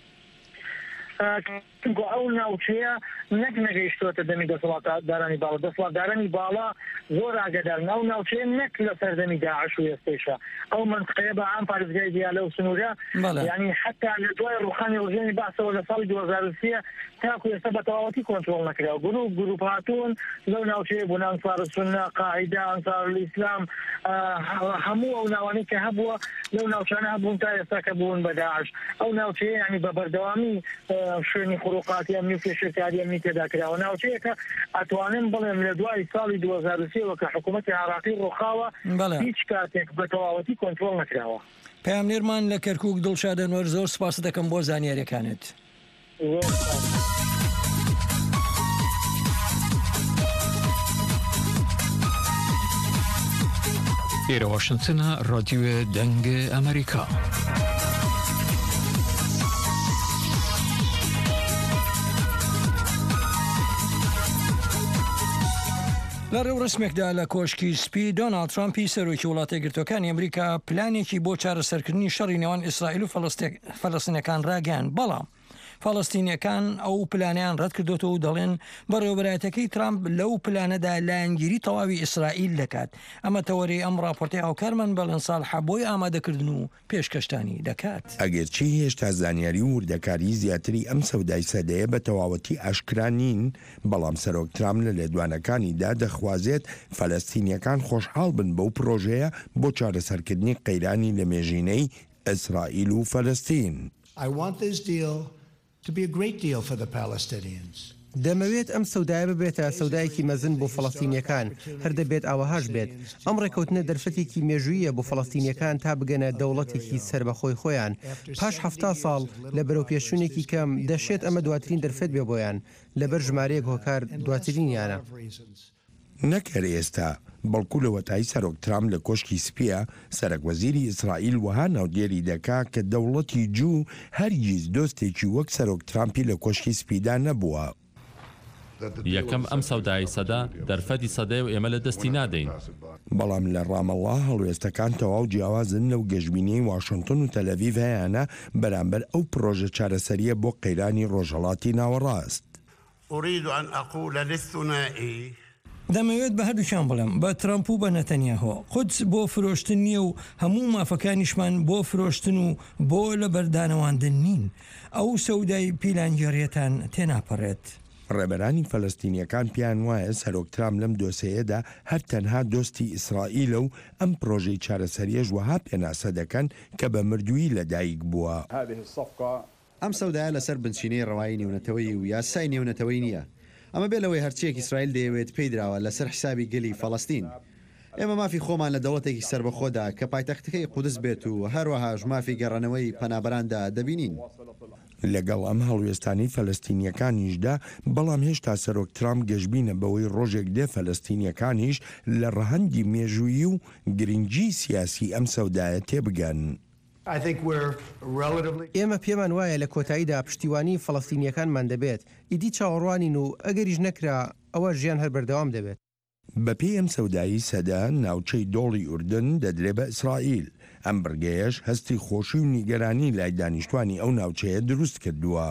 Speaker 15: ئەو ناوچەیە نەک نەگەیشتوەتە دەمی دەسەڵاتدارانی باڵا دەسەڵاتدارانی باڵا زۆر ئاگادار ناو ناوچەیە نەک لە سەردەمی داعش و ئێستێشە ئەو منطقەیە بە عام پارێزگای دیالە و سنوورە ینی حتا لە دوای ڕوخانی ڕۆژێنی باسەوە لە ساڵی دوو هەزار و سێ تاکو ئێستا بە تەواوەتی کۆنترۆڵ نەکراوە گروپ گروپ هاتوون لەو ناوچەیە بوون ئەنسار السونە قاعیدە ئەنسار الئیسلام هەموو ئەو ناوانەی کە هەبووە لەو ناوچانە هەبوون تا ئێستا کە بوون بە داعش ئەو ناوچەیە ینی بە بەردەوامی شوێنی خروقاتی ئەمنی و پێشێکاری ئەمنی تێدا کراوە ناوچەیە کە ئەتوانن بڵێم لە دوای ساڵی دوو هەزار و سێ وەکە حکوومەتی عراقی ڕۆخاوە هیچ کاتێک بە تەواوەتی کۆنترۆڵ نەکراوە
Speaker 2: پەیامنێرمان لە کەرکووک دڵشاد ئەنوەر زۆر سپاس دەکەم بۆ زانیاریەکانت
Speaker 16: ئێرە واشنتنە ڕادیۆ دەنگە ئەمریکا
Speaker 2: لە ڕێو ڕسمێکدا لە کۆشکی سپی دۆناڵد ترامپی سەرۆکی وڵاتە گرتوەکانی ئەمریکا پلانێکی بۆ چارەسەرکردنی شەڕی نێوان ئیسرائیل و فەلەستینەکان ڕاگەیاند، بەڵام فەڵەستینیەکان ئەو پلانیان ڕەت کردوتەوە و دەڵێن بەڕێوەبەرایەتەکەی ترامپ لەو پلانەدا لایەنگیری تەواوی ئیسرائیل دەکات. ئەمە تەوەری ئەم راپۆرتی هاوکارمان بەڵێنساڵحە بۆی ئامادەکردن و پێشکەشتانی دەکات.
Speaker 11: ئەگەرچی هێشتا زانیاری و وردەکاری زیاتری ئەم سەودای سەدەیە بە تەواوەتی ئاشکرا نین، بەڵام سەرۆک ترامپ لە لێدوانەکانیدا دەخوازێت فەلەستینیەکان خۆشحاڵ بن بەو پرۆژەیە بۆ چارەسەرکردنی قەیرانی لە مێژینەی ئیسرائیل و فەلەستین.
Speaker 16: to be a great deal for the Palestinians.
Speaker 9: دەمەوێت ئەم سەودایە ببێتە سەودایەکی مەزن بۆ فەڵەستینیەکان، هەردەبێت ئەوەهاش بێت. ئەم ڕێکەوتنە دەرفەتێکی مێژوویە بۆ فەڵەستینیەکان تا بگەنە دەوڵەتێکی سربەخۆی خۆیان. پاش هەفتا ساڵ لە بەرەو پێشوونێکی کەم دەشێت ئەمە دواترین دەرفەت بێ بۆیان لەبەر ژمارەیەک هۆکار دواترینیانە.
Speaker 11: نەکەر ئێستا بەڵکو لە وەتای سەرۆک ترامپ لە کۆشکی سپیە، سەرۆکوەزیری ئیسرائیل وەها ناودێری دەکا کە دەوڵەتی جوو هەرگیز دۆستێکی وەک سەرۆک ترامپی لە کۆشکی سپیدا نەبووە.
Speaker 17: یەکەم ئەم سەودای سەدا دەرفەتی سەدەی و ئێمە لە دەستی نادەین.
Speaker 11: بەڵام لە ڕامەڵڵا هەڵوێستەکان تەواو جیاوازن لەو گەژبینەی واشنگتن و تەلەڤیڤ هەیەیانە بەرامبەر ئەو پرۆژە چارەسەریە بۆ قەیرانی ڕۆژهەڵاتی ناوەڕاست.
Speaker 16: أريد أن أقول للثنائي
Speaker 2: دەمەوێت بە هەردووچان بڵێم، بە ترامپ و بە نەتەنیاهۆ قودس بۆ فرۆشتن نییە و هەموو مافەکانیشمان بۆ فرۆشتن و بۆ لە بەردانەواندن نین. ئەو سەودای پیلانجێڕیەتان تێناپەڕێت.
Speaker 11: ڕێبەرانی فەلەستینیەکان پیان وایە سەرۆک ترامپ لەم دۆسەیەدا هەر تەنها دۆستی ئیسرائیلە و ئەم پرۆژەی چارەسەریەش وەها پێناسە دەکەن کە بە مردووی لەدایک بووە.
Speaker 8: ئەم سەودایە لەسەر بنچینەی ڕەوایی نێونەتەوەی و یاسای نێونەتەوەی نییە. ئەمە بێ لەوەی هەرچیەک ئیسرائیل دەیەوێت پێی دراوە لەسەر حسابی گەلی فەڵەستین. ئێمە مافی خۆمان لە دەوڵەتێکی سربەخۆدا کە پایتەختەکەی قودس بێت و هەروەهاش مافی گەڕانەوەی پەنابەراندا دەبینین.
Speaker 11: لەگەڵ ئەم هەڵوێستانی فەلەستینیەکانیشدا بەڵام هێشتا سەرۆک ترامپ گەشبینە بەوەی ڕۆژێک دێ فەلەستینیەکانیش لە ڕەهەندی مێژوویی و گرنگی سیاسی ئەم سەودایە تێبگەن.
Speaker 9: ئێمە پێمان وایە لە کۆتاییدا پشتیوانی فەڵەستینیەکانمان دەبێت، ئیدی چاوەڕوانین و ئەگەریش نەکرا ئەوە ژیان هەر بەردەوام دەبێت.
Speaker 11: بەپێی ئەم سەودایی سەدا ناوچەی دۆڵی ئوردن دەدرێ بە ئیسرائیل. ئەم بڕگەیەش هەستی خۆشی و نیگەرانی لای دانیشتوانی ئەو ناوچەیە دروست کردووە.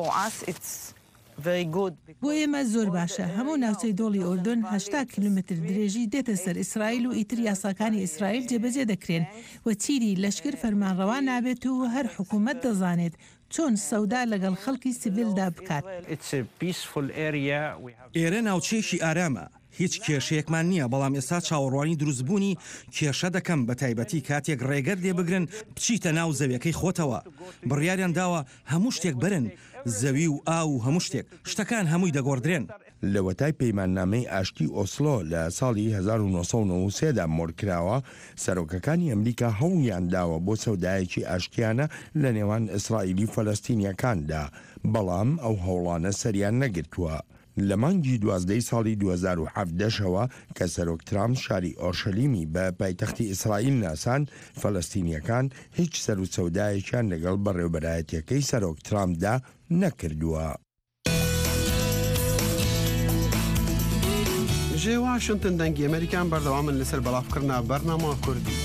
Speaker 18: بۆ ئێمە زۆر باشە. هەموو ناوچەی دۆڵی ئۆردن هەشتا کیلومتر درێژی دێتە سەر ئیسرائیل و ئیتر یاساکانی ئیسرائیل جێبەجێ دەکرێن و چیری لەشکر فەرمانڕەوا نابێت و هەر حکوومەت دەزانێت چۆن سەودا لەگەڵ خەڵکی سیڤیلدا بکات.
Speaker 1: ئێرە ناوچەیەکی ئارامە. هیچ کێشەیەکمان نییە، بەڵام ئێستا چاوەڕوانی دروستبوونی کێشە دەکەم بە تایبەتی کاتێک ڕێگەر لێ بگرن بچیتە ناو زەویەکەی خۆتەوە. بڕیاریان داوە هەموو شتێک برن، زەوی و ئاو و هەموو شتێک شتەکان هەمووی دەگۆڕدرێن.
Speaker 11: لە وەتای پەیماننامەی ئاشتی ئۆسلۆ لە ساڵی هەزار و نۆسەد و نۆ سێدا مۆرکراوە، سەرۆکەکانی ئەمریکا هەوڵیان داوە بۆ سەودایەکی ئاشتیانە لە نێوان ئیسرائیلی فەلەستینیەکاندا، بەڵام ئەو هەوڵانە سەریان نەگرتووە. لە مانگی دوازدەی ساڵی دوو هەزار و هەفت دەشەوە کە سەرۆک ترامپ شاری ئۆرشەلیمی بە پایتەختی ئیسرائیل ناسان، فەلەستینیەکان هیچ سەر و سەودایەکیان لەگەڵ بەڕێوەبەرایەتیەکەی سەرۆک ترامپدا نەکردووە.
Speaker 19: ژێ واشنگتن دەنگی ئەمریکان بەردەوامن لەسەر بەڵافکردنا بەرنامە کوردی.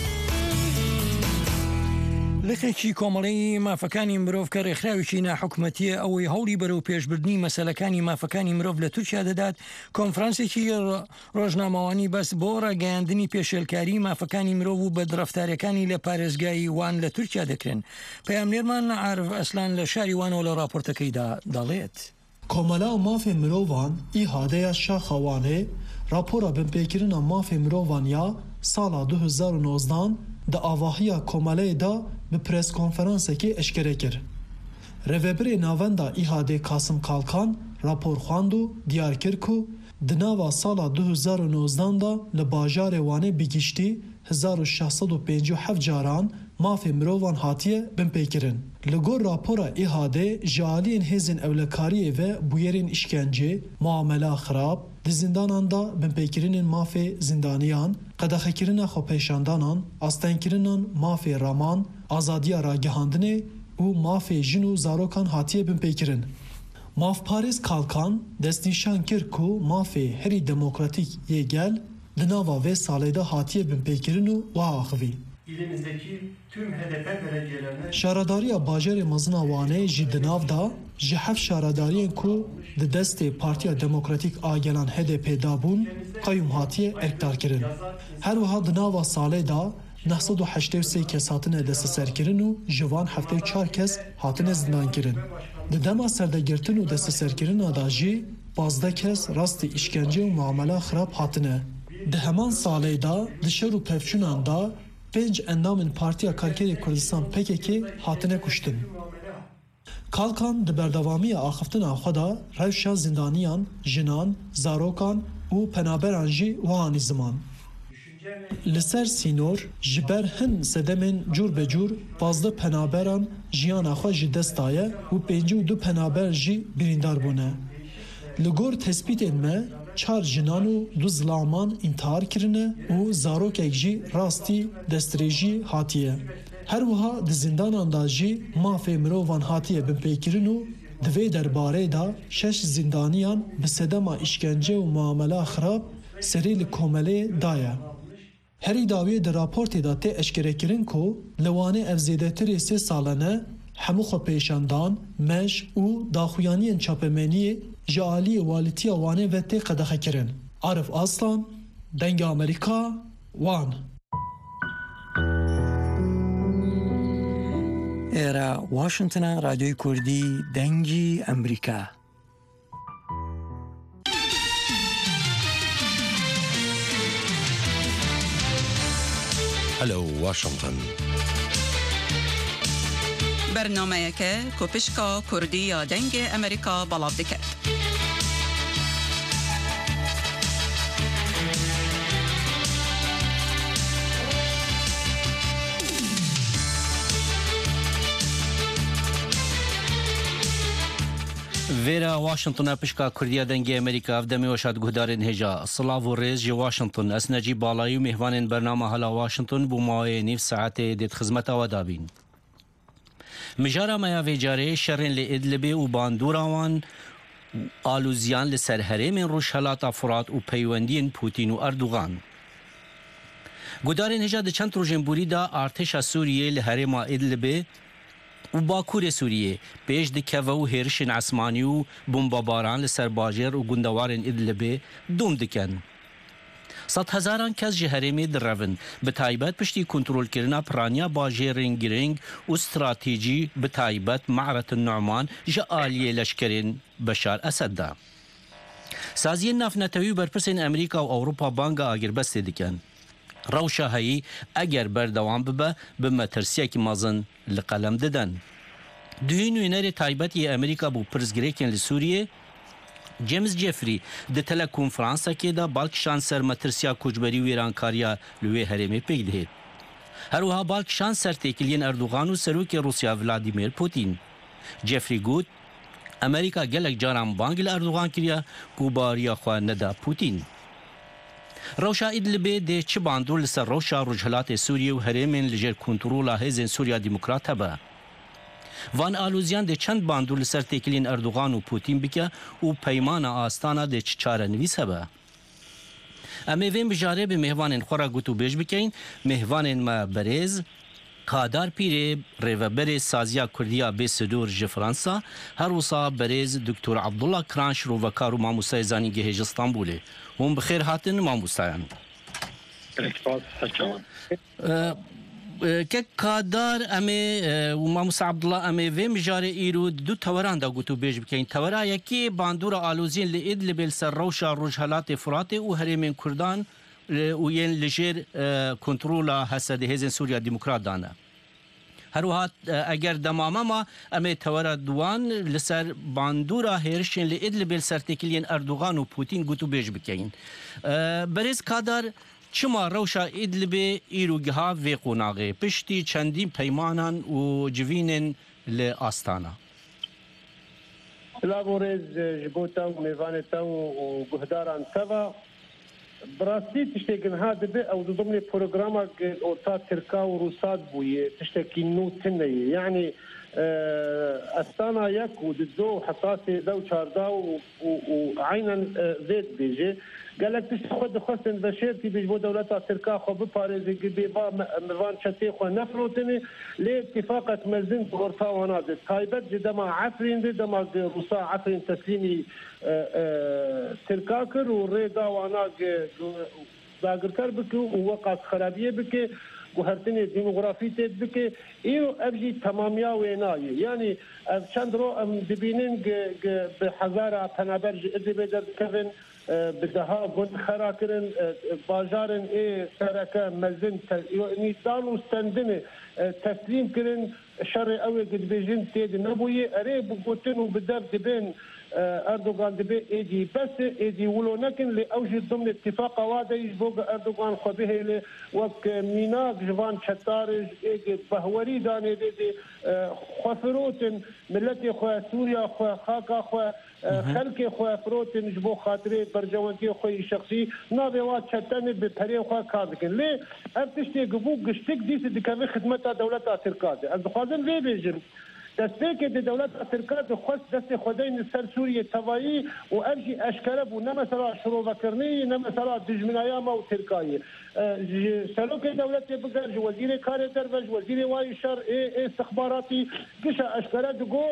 Speaker 2: لەخێکی کۆمەڵی مافەکانی مرۆڤ کە ڕێکخراوێکی ناحکومەتیە ئەوەی هەوڵی بەرەو پێشبردنی مەسەلەکانی مافەکانی مرۆڤ لە تورکیا دەدات، کۆنفرانسێکی ڕۆژنامەوانی بەس بۆ ڕاگەیاندنی پێشێلکاری مافەکانی مرۆڤ و بە درەفتارەکانی لە پارێزگای وان لە تورکیا دەکرێن. پەیامنێرمان عارف ئەسلان لە شاری وانەوە لە راپۆرتەکەیدا دەڵێت.
Speaker 20: کۆمەلا مافێ مرۆڤان ئیهادەیە شاخەوانێ راپۆرە بنپێکردنە مافێ مرۆڤانیا ساڵا دو هەزار و نۆزدە د ئاواهیا کۆمەلەیەدا bi preskonferansekê eşkere kir. Revebirê navenda îhadê Kasım Kalkan rapor xwand û diyar kir ku di nava sala du hezar û nozdan da li bajarê Wanê bigiştî hezar û şeh sed û pêncî û heft caran mafê mirovan hatiye binpêkirin. Li gor rapora îhadê ji aliyên hêzên ewlekariyê ve bûyerên işkence, muamela xirab, di zindanan da binpêkirinên mafê zindaniyan, qedexekirina xwepêşandanan, astenkirinan mafê raman, azadiya ragihandinê û mafê jin û zarokan hatiye binpêkirin. Mavparêz Kalkan destnîşan kir ku mafê herî demokratîk yê gel di nava vê salê de hatiye binpêkirin û wiha axivî.
Speaker 21: İlimizdeki tüm H D P belediyelerine
Speaker 20: Şaradariya bajarê mezina Wanê jî di nav da ji hev şaradariyên ku di destê Partiya Demokratîk a Gelan H D P dabûn qeyûm hatiye erkdarkirin. Her wiha di nava salê da neh sed û heştê û sê kes hatine desteserkirin û ji van heftê û çar kes hatine zindankirin. Di dema serdegirtin û desteserkirina da jî pazdeh kes rastî îşkence û muamela xirab hatine. Di heman salê da di şer û pevçûnan da pênc endamên Partiya Karkerê Kurdistan P K K hatine kuştin. Kalkan di berdewamiya axiftina xwe da rewşa zindaniyan, jinan, zarokan û penaberan jî wihanî ziman. Li ser sînor ji ber hin sedemên cûr be cûr pazdeh penaberan jiyana xwe ji dest daye û pêncî û du penaber jî birîndar bûne. Li gor tespîtên me çar jinan û du zilaman intihar kirine û zarokek jî rastî destrêjî hatiye. Her wiha di zindanan da jî mafê mirovan hatiye binpêkirin û di vê derbarê da şeş zindaniyan bi sedema îşkence û muamela xirab serê li komelê daye. Herî dawiyê di raportê da tê eşkerekirin ku li Wanê ev zêdetirê sê salane hemû xwepêşandan, meş û daxuyaniyên çapemeniyê ji aliyê walîtiya Wanê ve tê qedexekirin. Arif Aslan, Dengê Amerîka, Wan.
Speaker 2: ئێرە واشنگتنە رادیۆی کوردی دەنگی ئەمریکا.
Speaker 11: هەلو واشنگتن.
Speaker 22: برنامه‌یەکە کۆپشکا کوردی یا دەنگی ئەمریکا بەڵاو دەکات.
Speaker 1: Vera Washington'a pişka Kurdiya dengê Amerîka ev demê weşat guhdarên hêja Silav û rêz ji Washington ez necî balayî û mêhvanên bernama hala Washington bû mawê nîv saetê dê xizmeta we dabîn. Mijara me ya vê carê şerên li Idlibê û bandûra wan alûziyan li ser herêmên Rûjhelata Furat û peywendiyên Putin û Erdogan. Guhdarên hêja di çend rojên borî da artêşa Sûriyê li herêma Idlibê û Bakurê Sûriyê pêş dikeve û hêrişên esmanî û bombabaran li ser bajêr û gundewarên Idlibê dûm dikin. Sed hezaran kes ji herêmê direvin bi taybet piştî kontrolkirina piraniya bajêrên giring û stratêjî bi taybet Me'retin Nu'man ji aliyê leşkerên Beşar Esed da. Saziyên navnetewî berpirsên Amerîka û Ewropa banga agirbestê dikin. Rewşa heyî eger berdewam bibe bi metirsiyekî mezin li qelem didin. Duhî nûnerê taybetî Amerîka bû pirsgirêkên li Sûriyê James Jeffrey di telekonferansekê da balkişan ser metirsiya koçberî û wêrankariya li wê herêmê pêk dihêt. Her wiha balkişan ser têkiliyên Erdogan û serokê Rusya Vladimir Putin. Jeffrey got Amerîka gelek caran bang li Erdogan kiriye ku bariya xwe neda Putin. Rewşa İdlibê dê çi bandor li ser rewşa Rûjhelatê Sûriye û herêmên li jêr kontrola Hêzên Sûriya Demokrat hebe. Van alûziyan dê çend bandor li ser têkiliyên Erdogan û Putin bike û peymana astana dê çi çarenivîs hebe. Em ê vê mijarê bi mêhvanên xwe re got û bêj bikin, mêhvanên me berêz, Kadar Pîrê rêveberê Saziya Kurdiya Bêsedor ji Fransa, her wisa berêz Doktor Abdullah Kranş rovekar û mamostayê zanîngehê ji Stenbolê. Hûn bi xêr hatin mamostayan. Kek kadar em ê û mamosta Abdullah em ê vê mijarê îro du teweran da got û bêj bikin. Tewera yekê bandora aloziyên li Idlibê li ser rewşa Rûjhelatê Furatê û herêmên Kurdan û yên li jêr kontrola Hesedê Hêzên Sûriya Demokrat dane. Her wiha eger demamema em ê tewera duwan li ser bandora hêrişên li Idlibê li ser têkiliyên Erdogan û Putin got û bêj bikin. Berêz kadar çima rewşa Idlibê îrogeha vê qonaxê piştî çendîn peymanan û civînên li astana.
Speaker 23: Silav û rêz ji bo te û mêvanê te û guhdaran te ve براستی تشتێکن ها دەبێت ئەو دڵنێ پرۆگرامە ئۆرتا ترکا و ڕووسات بوویە تشتێکی نو تنەیە یعنی استانا يك ودزو حطاسي ذو شاردا وعينا زيت بيجي قال لك تاخذ خصن بشيرتي بيجبو دولتها تركا خو بباريزي بيبا مروان شتي خو نفروتني لاتفاقة مزن غرفا ونادي تايبت جدما عفرين دما روسا عفرين تسليمي تركاكر وريدا وانا داغركر بك ووقع خرابيه بك وهرتني ديموغرافي بك ايو ابجي تماميا ويناي يعني شندرو ام دبينين بحزاره تنابرج ادي بدر كفن بدها قلت خراكرن باجارن اي سركه مزن نيسان وستندني تسليم كرن شر قوي قد بيجن تيد نبوي قريب وقتن وبدر بين اردوغان دبي ايدي بس ايدي ولو لكن لاوجه ضمن اتفاق وادا يجبوغ اردوغان خبيه وك ميناك جوان شتارج ايدي بهوري داني دي خفروتن ملتي خو سوريا خو خاكا خو خلقي خو فروتن جبو خاطري برجوانتي خو شخصي نابي وات شتن بطريقه خو كادكن ليه ارتشتي جبو قشتك ديس دي خدمتها دولتها تركات از خازن ليه بيجن دستك د دولت ترکات خاص دست خدای سر سوریه توایی و ارجی اشکره بو نه مثلا شروع وکرنی نه مثلا دجمنایا ما و ترکایی سلوک دولت بگرج وزیر کار دروج وزیر وای شر استخباراتي قش اشکره دگو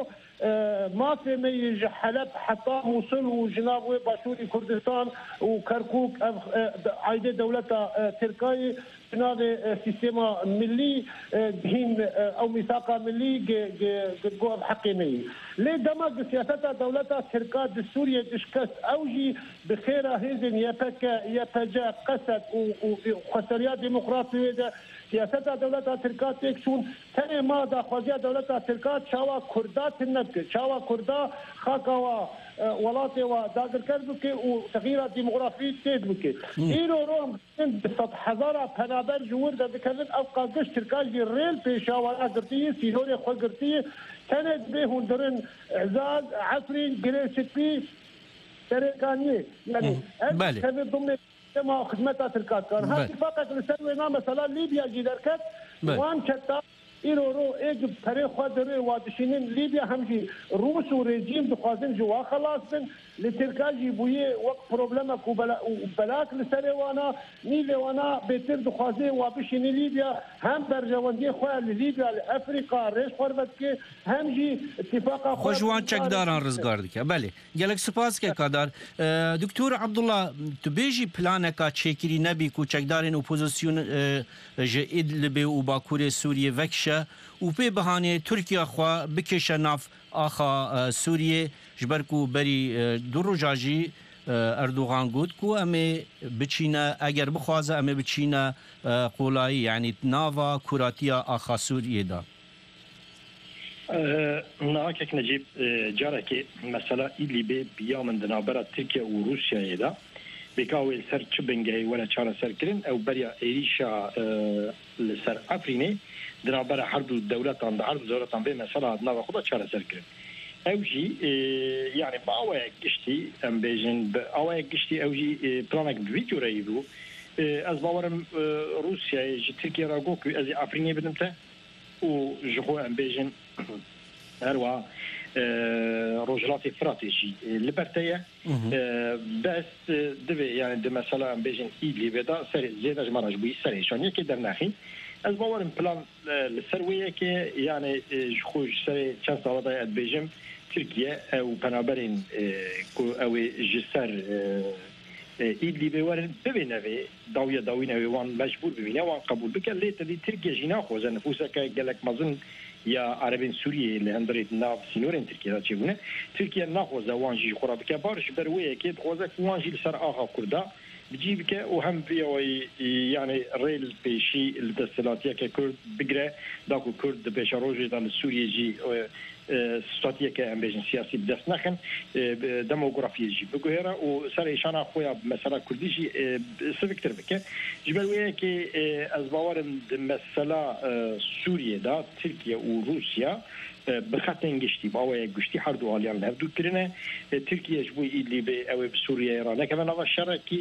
Speaker 23: ما في مي حلب حتى موصل وجناب باشوري كردستان وكركوك عايده دولتها تركاي جناب سيستم ملي بهين او ميثاق ملي جو حقيقي ليه دمج سياسه دولتها تركات سوريا تشكس اوجي بخير هيزن يفك يفجا قسد وخسريات ديمقراطيه سياسة دولتها تركات تكسون تاني ما دا خوزيا دولتها تركات شاوا كردا تنبك شاوا كردا خاكوا ولاتي وداغر كردوك وتغيير ديموغرافي تيدبك إيرو روم بسط حزارة بنابر جور دا بكذن أبقى قش تركاج دي الريل بيشاوانا قرطية سينوري خو قرطية تند بيهون درن اعزاز عفرين قريشت بي تركانية يعني
Speaker 1: بالي
Speaker 23: كذن ضمن ما خدمتها تركات كان هذه فقط لسوينا مثلا ليبيا جدركت وان شتا إيرو رو إيجب تاريخ خادري وادشينين ليبيا همجي روس وريجيم دخوازن جوا خلاص من لتركاجي بويه وقت بروبلمك وبلاك لسريوانا نيلي وانا بيتر دخوازي وابشيني ليبيا هم برجواندي خواه لليبيا لأفريقا ريش خوربتك همجي اتفاقا
Speaker 1: خوشوان چکداران رزگار دکه بله گلک سپاس که کادار دکتور عبدالله تو بیجی پلانکا چکری نبی کو چکدارین اپوزیسیون جئید لبی و باکور سوریه وکش و به بهانه ترکیه خوا بکشه ناف آخا سوریه جبرکو بری دو روزاجی اردوغان گوت کو امی بچینه اگر بخوازه امی بچینه قولایی یعنی ناوا کوراتیا آخا سوریه دا
Speaker 4: ناکک نجیب جاره که مثلا ایلی به بیامن دنابرا ترکیه و روسیه دا بکاوی سر چه بنگهی ولا چاره سر کرن او بریا ایریشا لسر افرینه دنابرا حرب دولتان دا حرب دولتان به مثلا ناوا خدا چاره سر کرن اوجي يعني باوي قشتي ام بيجن باوي قشتي اوجي بلانك فيديو رايبو از باورم روسيا جي تركيا راغوكو از افريني بدمته و جو ام بيجن هروا روجلاتي فراتيجي لبرتيه بس دبي يعني د مثلا ام بيجن ايدلي بدا سري زيد جمراج بي سري شانيه كي درناخي از باورم بلان السرويه كي يعني جو سري تشانس وضعي اد بيجن تركيا او بنابرين او جسر ایدلی بورن ببینه داویه داوینه وان مجبور ببینه وان قبول بکن لیت دی ترکیه جینا خوزن نفوسه که گلک مزن یا عربین سوریه اللي هندريت ناف سينورين تركيا تشيبونه تركيا ناخذ وانجي خرا بك بارش برويه كيد خوزك وانجي لسر اخا كردا بجيبك وهم في يعني ريل بيشي الدستلاتيه ككرد بقرا داكو كرد بيشاروجي دان سوريا جي استراتيجيه كان بين سياسي بدس نخن ديموغرافيه جي بقهره وصار ايشانا خويا مثلا كرديجي سفكتر بك جبلويه كي ازباور مثلا سوريا دا تركيا وروسيا بخاتن گشتی باوی گشتی هر دو عالیان هر دو کرنه ترکیه جوی ایدلی به او بسوریه ایران کمان آوا شرکی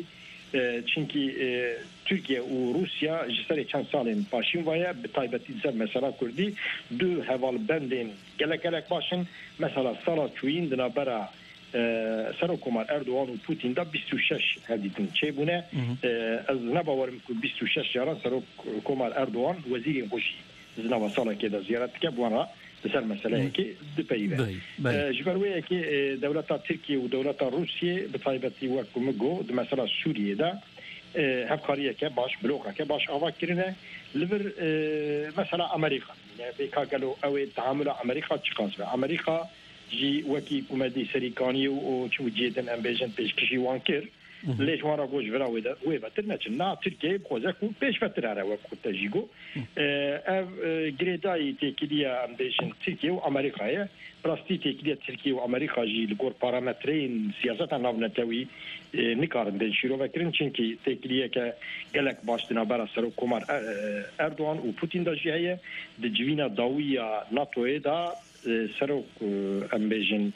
Speaker 4: چونکی ترکیه و روسیا جسر چند سالین پاشین وایه به تایبتی سر مثلا کردی دو حوال بندین گلک گلک باشن مثلا سالا چوین دنابرا سر حکومت اردوغان و پوتین دا بیست و شش هدیدن چه بونه از نباورم که بیست و شش جاران سر حکومت اردوغان وزیر خوشی زنوا سالا که دا زیارت که بوانا سر مسئله که دو پیوه جبرویه که دولت ترکیه و دولت روسیه به تایبتی وکو مگو دو مسئله سوریه دا هفکاریه که باش بلوکه که باش آوا کرنه لبر مثلا امریکا بیکا گلو اوی تعامل امریکا چقاس به امریکا جی وکی کمدی سریکانی و چو جیدن امبیجن پیشکشی وان کر ليش وانا بوش فلا ويدا ويبا ترناتش نا تركيا بخوزاكو بيش فتر على وقت تجيكو اف جريداي تيكيديا امبيشن تركيا وامريكا براستي تيكيديا تركيا وامريكا جي لغور بارامترين سياسة نافنتاوي نكارن دين شيرو فكرن چنكي تيكيديا كا قالك باشتنا برا سرو كومار اردوغان و بوتين دا جي هي دي جوينا داوية ناتو دا سرو امبيشن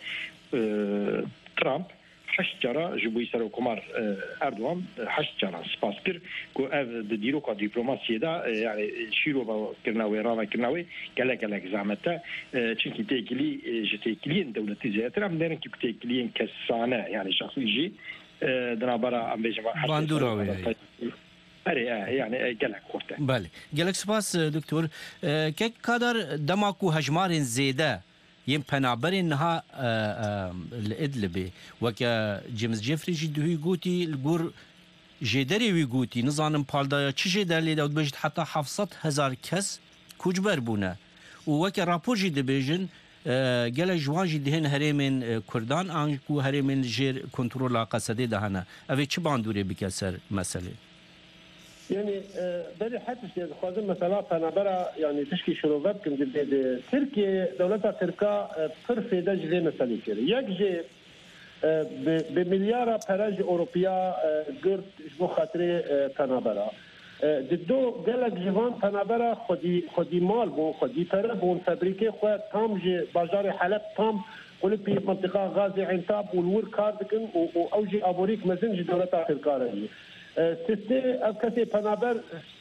Speaker 4: ترامب هشت جارا جبوی سر حکومت اردوغان هشت جارا سپاس کر که اف دیروکا دیپلماسی دا یعنی شیرو با کرناوی رانا کرناوی گله گله زحمته چونکی تیکلی جتیکلین دولتی زیاتر هم دارن که تیکلین کسانه یعنی شخصی جی دنابرا ام بیشم
Speaker 5: باندوراوی
Speaker 4: اره يعني جلك وقته
Speaker 5: بله جلك سپاس دكتور که قدر دماکو هجمارن زیده یم پنابرین نها الادلبه وکا جیمز جيفري جي دوی گوتی الگور جدری وی گوتی نظام پالدایا چی جدری داد بجد حتی هفتصد هزار کس کوچبر بونه و وکا راپور جی دبیجن گله جوان جی دهن هرمن کردان آنکو هرمن جیر کنترل قصدی دهنه اوی چه باندوری بکسر مسئله
Speaker 23: يعني بري حتى خوازم مثلا فنبرا يعني تشكي شروبات كم جديد تركيا دولتها تركا صرف ده جزء مسألة كده يجي بمليار براج أوروبيا قرد جبو خاطري فنبرا ددو قالك جوان فنبرا خدي خدي مال بون خدي فرق بون فابريكي خوات تام جي بازار حلب تام قل في منطقة غازي عنتاب والور كاردكن وأوجي أبوريك مزنج دولتها تركا رجي سيستي أبكتي بنابر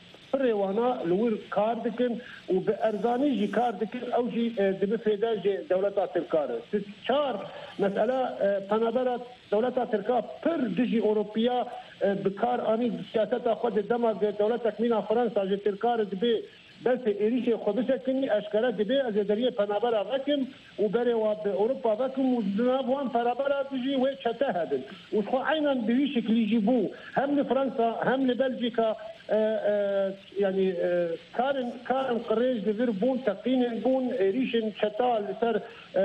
Speaker 23: فريوانا لور كاردكن وبأرزاني جي كاردكن أو جي دبفيدا جي دولتا تركار ستشار مسألة بنابر دولتا تركار بر دجي أوروبيا بكار آني سياسة خود دماغ دولتا كمينا فرنسا جي تركار دبي بس إيريشي خبزة كني أشكالات دبي أزدرية بنابر غكم وبري وبأوروبا غكم ودنابوان بنابر تجي ويتشتهدن وشخو عينا بيشك اللي يجيبوه هم لفرنسا هم لبلجيكا آآ آآ يعني آآ كارن كارن قريج لفيربون تقين بون إيريشن شتال لسر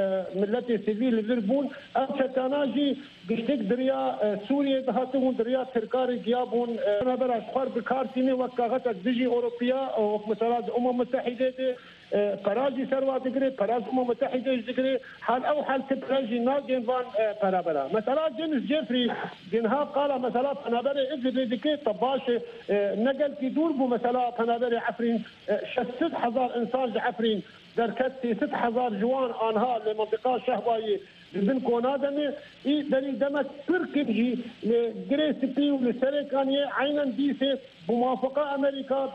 Speaker 23: ملتي سيفيل لفيربون أم شتاناجي قشتك دريا سوريا دهاتون دريا تركاري جيابون بنابر أشخار بكارتيني وكاغتك دجي أوروبيا ومثلا الأمم المتحدة قراجي سروا دقري قراج الأمم المتحدة دقري حال أو حال تبراجي ناجين فان بنابرا مثلا جيمس جيفري جنها قال مثلا بنابرا إذا دقي طباش نقل في دوربو مثلا بنابرا عفرين ست هزار إنسان عفرين دركتي ست هزار جوان آنها لمنطقة شهواية بن كونادمي اي دري دمت تركي جريسبي ولسريكانيه عينا ديسه بموافقه امريكا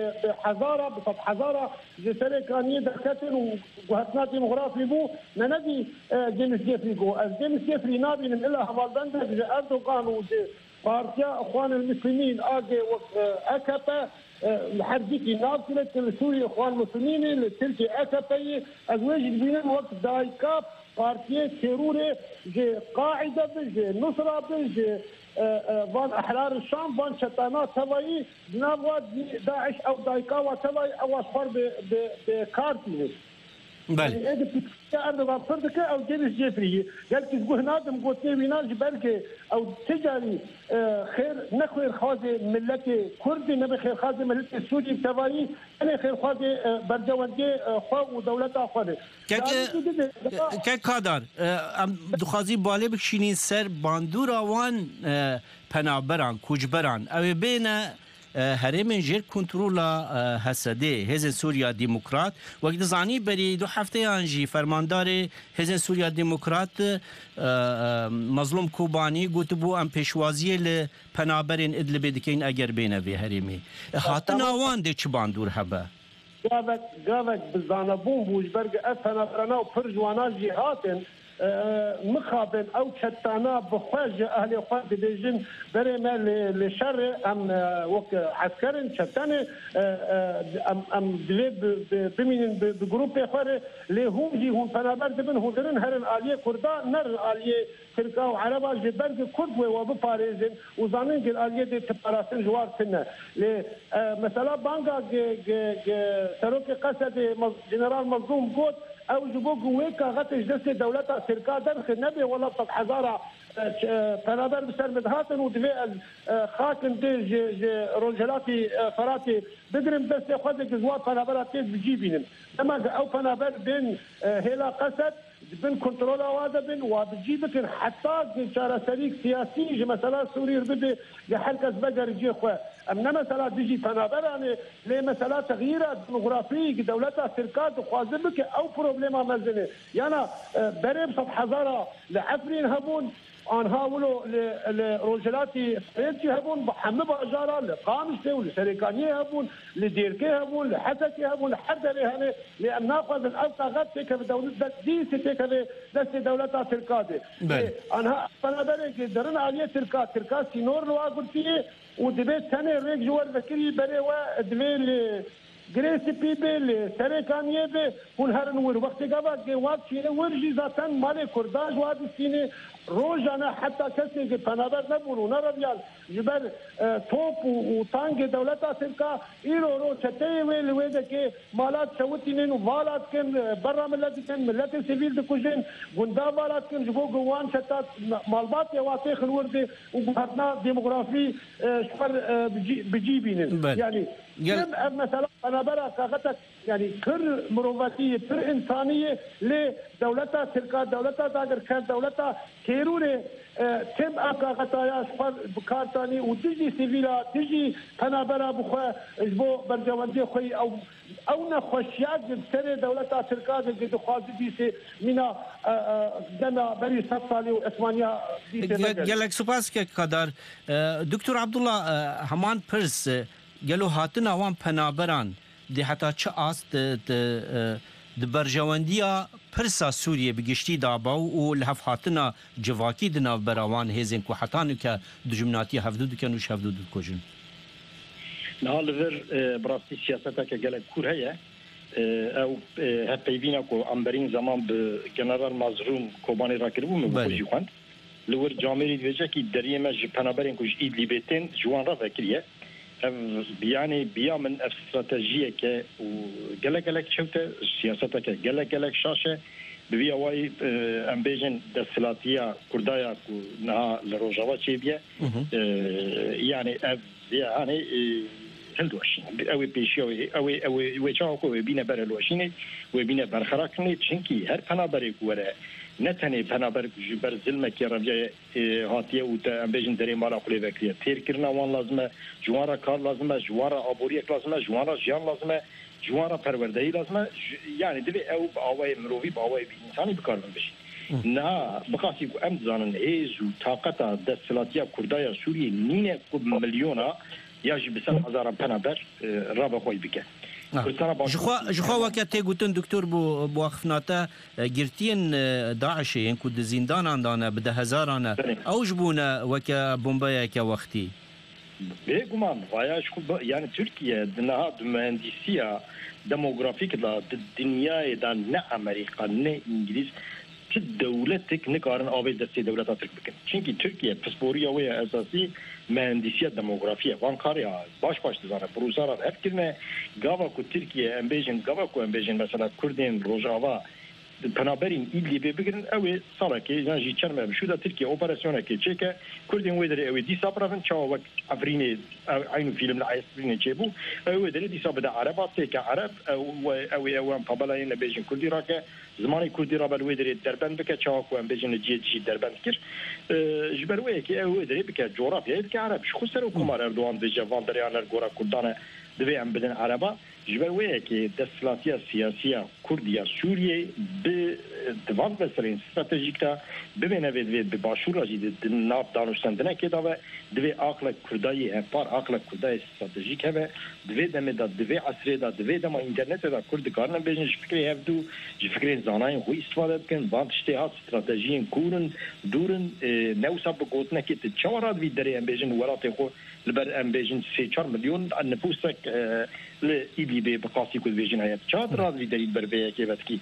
Speaker 23: بحزاره بسط حزاره لسريكانيه دكتن وهتنا ديموغرافي بو ننادي جيمس جيفري جو جيمس جيفري نابي من الا هوالدن اردوغان و بارتيا اخوان المسلمين اجي اكابا الحربيكي ناصرة سوريا اخوان المسلمين التركي اكابا ازواج بينهم وقت دايكاب بارتيه تيروري جي قاعده جي نصره جي فان احرار الشام فان شتانات تبعي نابوا داعش او دايكاوا تبعي او اصفر بكارتي
Speaker 5: بله
Speaker 23: يعني اذا اردوغان فردك او جيمس جيفري قال تقول نادم قلت لي ناجي بالك او تجاري خير نخير خازي ملتي كردي نبي خير خازي ملتي سوري تبعي انا خير خازي برجوانجي خو ودولتها خو
Speaker 5: که کادر ام دخوازی باله بکشینین سر باندورا وان پنابران کوچبران او بین هرمن جير كنترولا هسده هزن سوريا ديمقراط وقت زاني بري دو هفته انجي فرماندار هزن سوريا ديمقراط مظلوم كوباني قلت بو ام پیشوازی ل پنابرین ادلب دکین اگر بینه به هرمی هاتنا وان ده چبان دور هبه
Speaker 23: جابك جابك بالزانبون بوجبرج أفنا برنا وفرجوانا جهاتن مخابن أو شتانا بخواج أهل خواج بيجن بريما لشر أم وك عسكرين شتانة أم أم دليب بمين بجروب خير لهم جي هم فنابر دبن هودرن هرن آلية كردا نر آلية تركا وعربا جبرج كرد وبفارزن وزانين قل آلية دي تباراسن جوار سنة ل مثلا بانجا سروك قصد جنرال مظلوم قوت او جبوك ويكا غتش دست دولتها سركا درخ النبي ولا طب حزارة فنادر بسر مدهاتن ودفئ خاكن دي رجلاتي فراتي بدرم دست خودك زوار فنابرات تيز بجيبين لما او فنابر بين هلا قسد بين كنترول هذا بين وبتجيبك حتى شارع سريك سياسي مثلا سوري بدي يحركز بقر يجي خو امنا مثلا بيجي فنابر يعني ليه مثلا تغييرات ديموغرافيه دولتها سركات وخازبك او بروبليما مزنه يعني بريم صف حزاره لعفرين هبون آنها ولو لرجلاتي فرنسي هبون بحمب أجارة لقامشة ولسريكانية هبون لديركي هبون لحسكي هبون لحدري هني لأن ناخذ الألقى غد تيكا بدولة دي تيكا دست دولتها تركادي أنها أنا بريك درن عليه تركات تركات سينور لو أقول فيه ودبيت سنة ريك جوار بكري بري ودبيت گریسی پی به سرکانیه به اون هر نور وقتی که وقت چینه ورجی ذاتن مال کرداج وادی سینه روزانه حتی کسی که پنابر نبود نرابیال جبر توپ و تانگ دولت آسیبکا ایرو رو چته ویل ویده که مالات شوتینن و والات کن برا ملتی کن ملت سیویل دکوزن گندا والات کن جبو گوان چتا مالبات یواتی خلورده و گفتنا دیموگرافی شفر بجی بینن یعنی مثلا پنابر کاغتك يعني كر مرواتية كر إنسانية لدولتها تلك دولتها تاجر كان دولتها كيرونة تم أكاغتايا شفر بكارتاني وتجي سيفيلا تجي پنابر بخوا جبو برجواندي خوي أو أو نخوشيات بسر دولتها تلك جد خوازي بيسي منا دنا بري سطالي وإسمانيا
Speaker 5: جالك سپاس که قدر دكتور عبدالله همان پرس گلو هاتن اوان پنابران دی حتی چه آست د برجواندیا پرسا سوریه بگشتی داباو و لحف هاتنا جواکی دنا براوان هزین کو حتانو که دجمناتی هفدود کنوش هفدود کجن
Speaker 4: نهال ور براستی سیاستا که گلک کور هیا او هپیوینا کو امبرین زمان به جنرال مظلوم کوبانی را کربو مبوزی خوند لور جامعی دویجه که دریه مج پنابرین کش اید لیبتین جوان را فکریه يعني بيا من استراتيجيه ك وقال لك شوته سياسته ك قال لك لك شاشه بيا واي امبيجن دسلاتيا كردايا نها لروجاوا تشيبيا يعني يعني هلدوش او بيشيو او او ويچاكو بينا برلوشيني وبينا برخراكني چنكي هر پنابري وره نتنی پنابر جبر ظلم کی ربیه هاتیه و امبیجن دری مالا خلی وکریه تیر کرنا وان لازمه جوارا کار لازمه جوارا آبوریک لازمه جوارا جیان لازمه جوارا پروردهی لازمه یعنی دوی او باوی مروی باوی انسانی بکار بشه نه بخاطی کو ام زانن ایز و طاقت دستلاتیا کردای سوریه نینه کو میلیونا یاجی بسن هزار پنابر رابع خوی بکه
Speaker 5: جخوا جخوا وقت تيجوتن دكتور بو بوقفناتا جرتين داعش ينكو زندان عندنا بده هزارنا اوجبونا وكا بومبايا كوقتي
Speaker 4: بيغمان فاياش يعني تركيا دنها مهندسيه ديموغرافيك دا الدنيا دا نا امريكا نا انجليز دولتك نكارن آبی دستی دولت ترک بکن چونکی ترکیه پسپوریا و اساسی مهندسیت دموگرافیه وان کاریا باش باش دزانه پروسا را هر کلمه گاوا کو ترکیه امبیجن گاوا کو امبیجن مثلا کردین روجاوا بنابرين اللي بيبقرن أو صارك يعني كلمة بشودة تركيا أوبراسيون كيتشيكا كردين ويدري أو دي صبرا شو وقت أفريني عين فيلم العيس أفريني جيبو أو ويدري دي صبدا عربات تيك عرب أو أو أو أم قبلين بيجن كردي راكا زماني كردي رابر ويدري دربان بك شو أم بيجن جيت جي دربان كير جبر ويك أو ويدري بك جغرافيا بك عرب شو خسروا كمار أردوان ديجا فاندريان الجورا كردانة دبي أم بدن عربا جبر ويك دستلاتيا سياسية كردية سوريا بدوام بسرين استراتيجيكتا ببینه وید بباشور راجی ناب دانشتندنه که داوه دوی عقل کردایی امپار عقل کردایی استراتیجیک هبه دوی دمه دا دوی عصره دا دوی دم اینترنت دا کرد کارن بیشتر فکری هفدو فکری زنای خوی استفاده کن وان اشتهات استراتژیین کورن دورن نوسا بگوتنه که تچارات وید داره بیشتر ورات خو لبر ام بیشتر سه چهار میلیون نفوسک لإبلي بقاسي كل فيجن هيا تشاد راض في دليل بربيه كيف تكي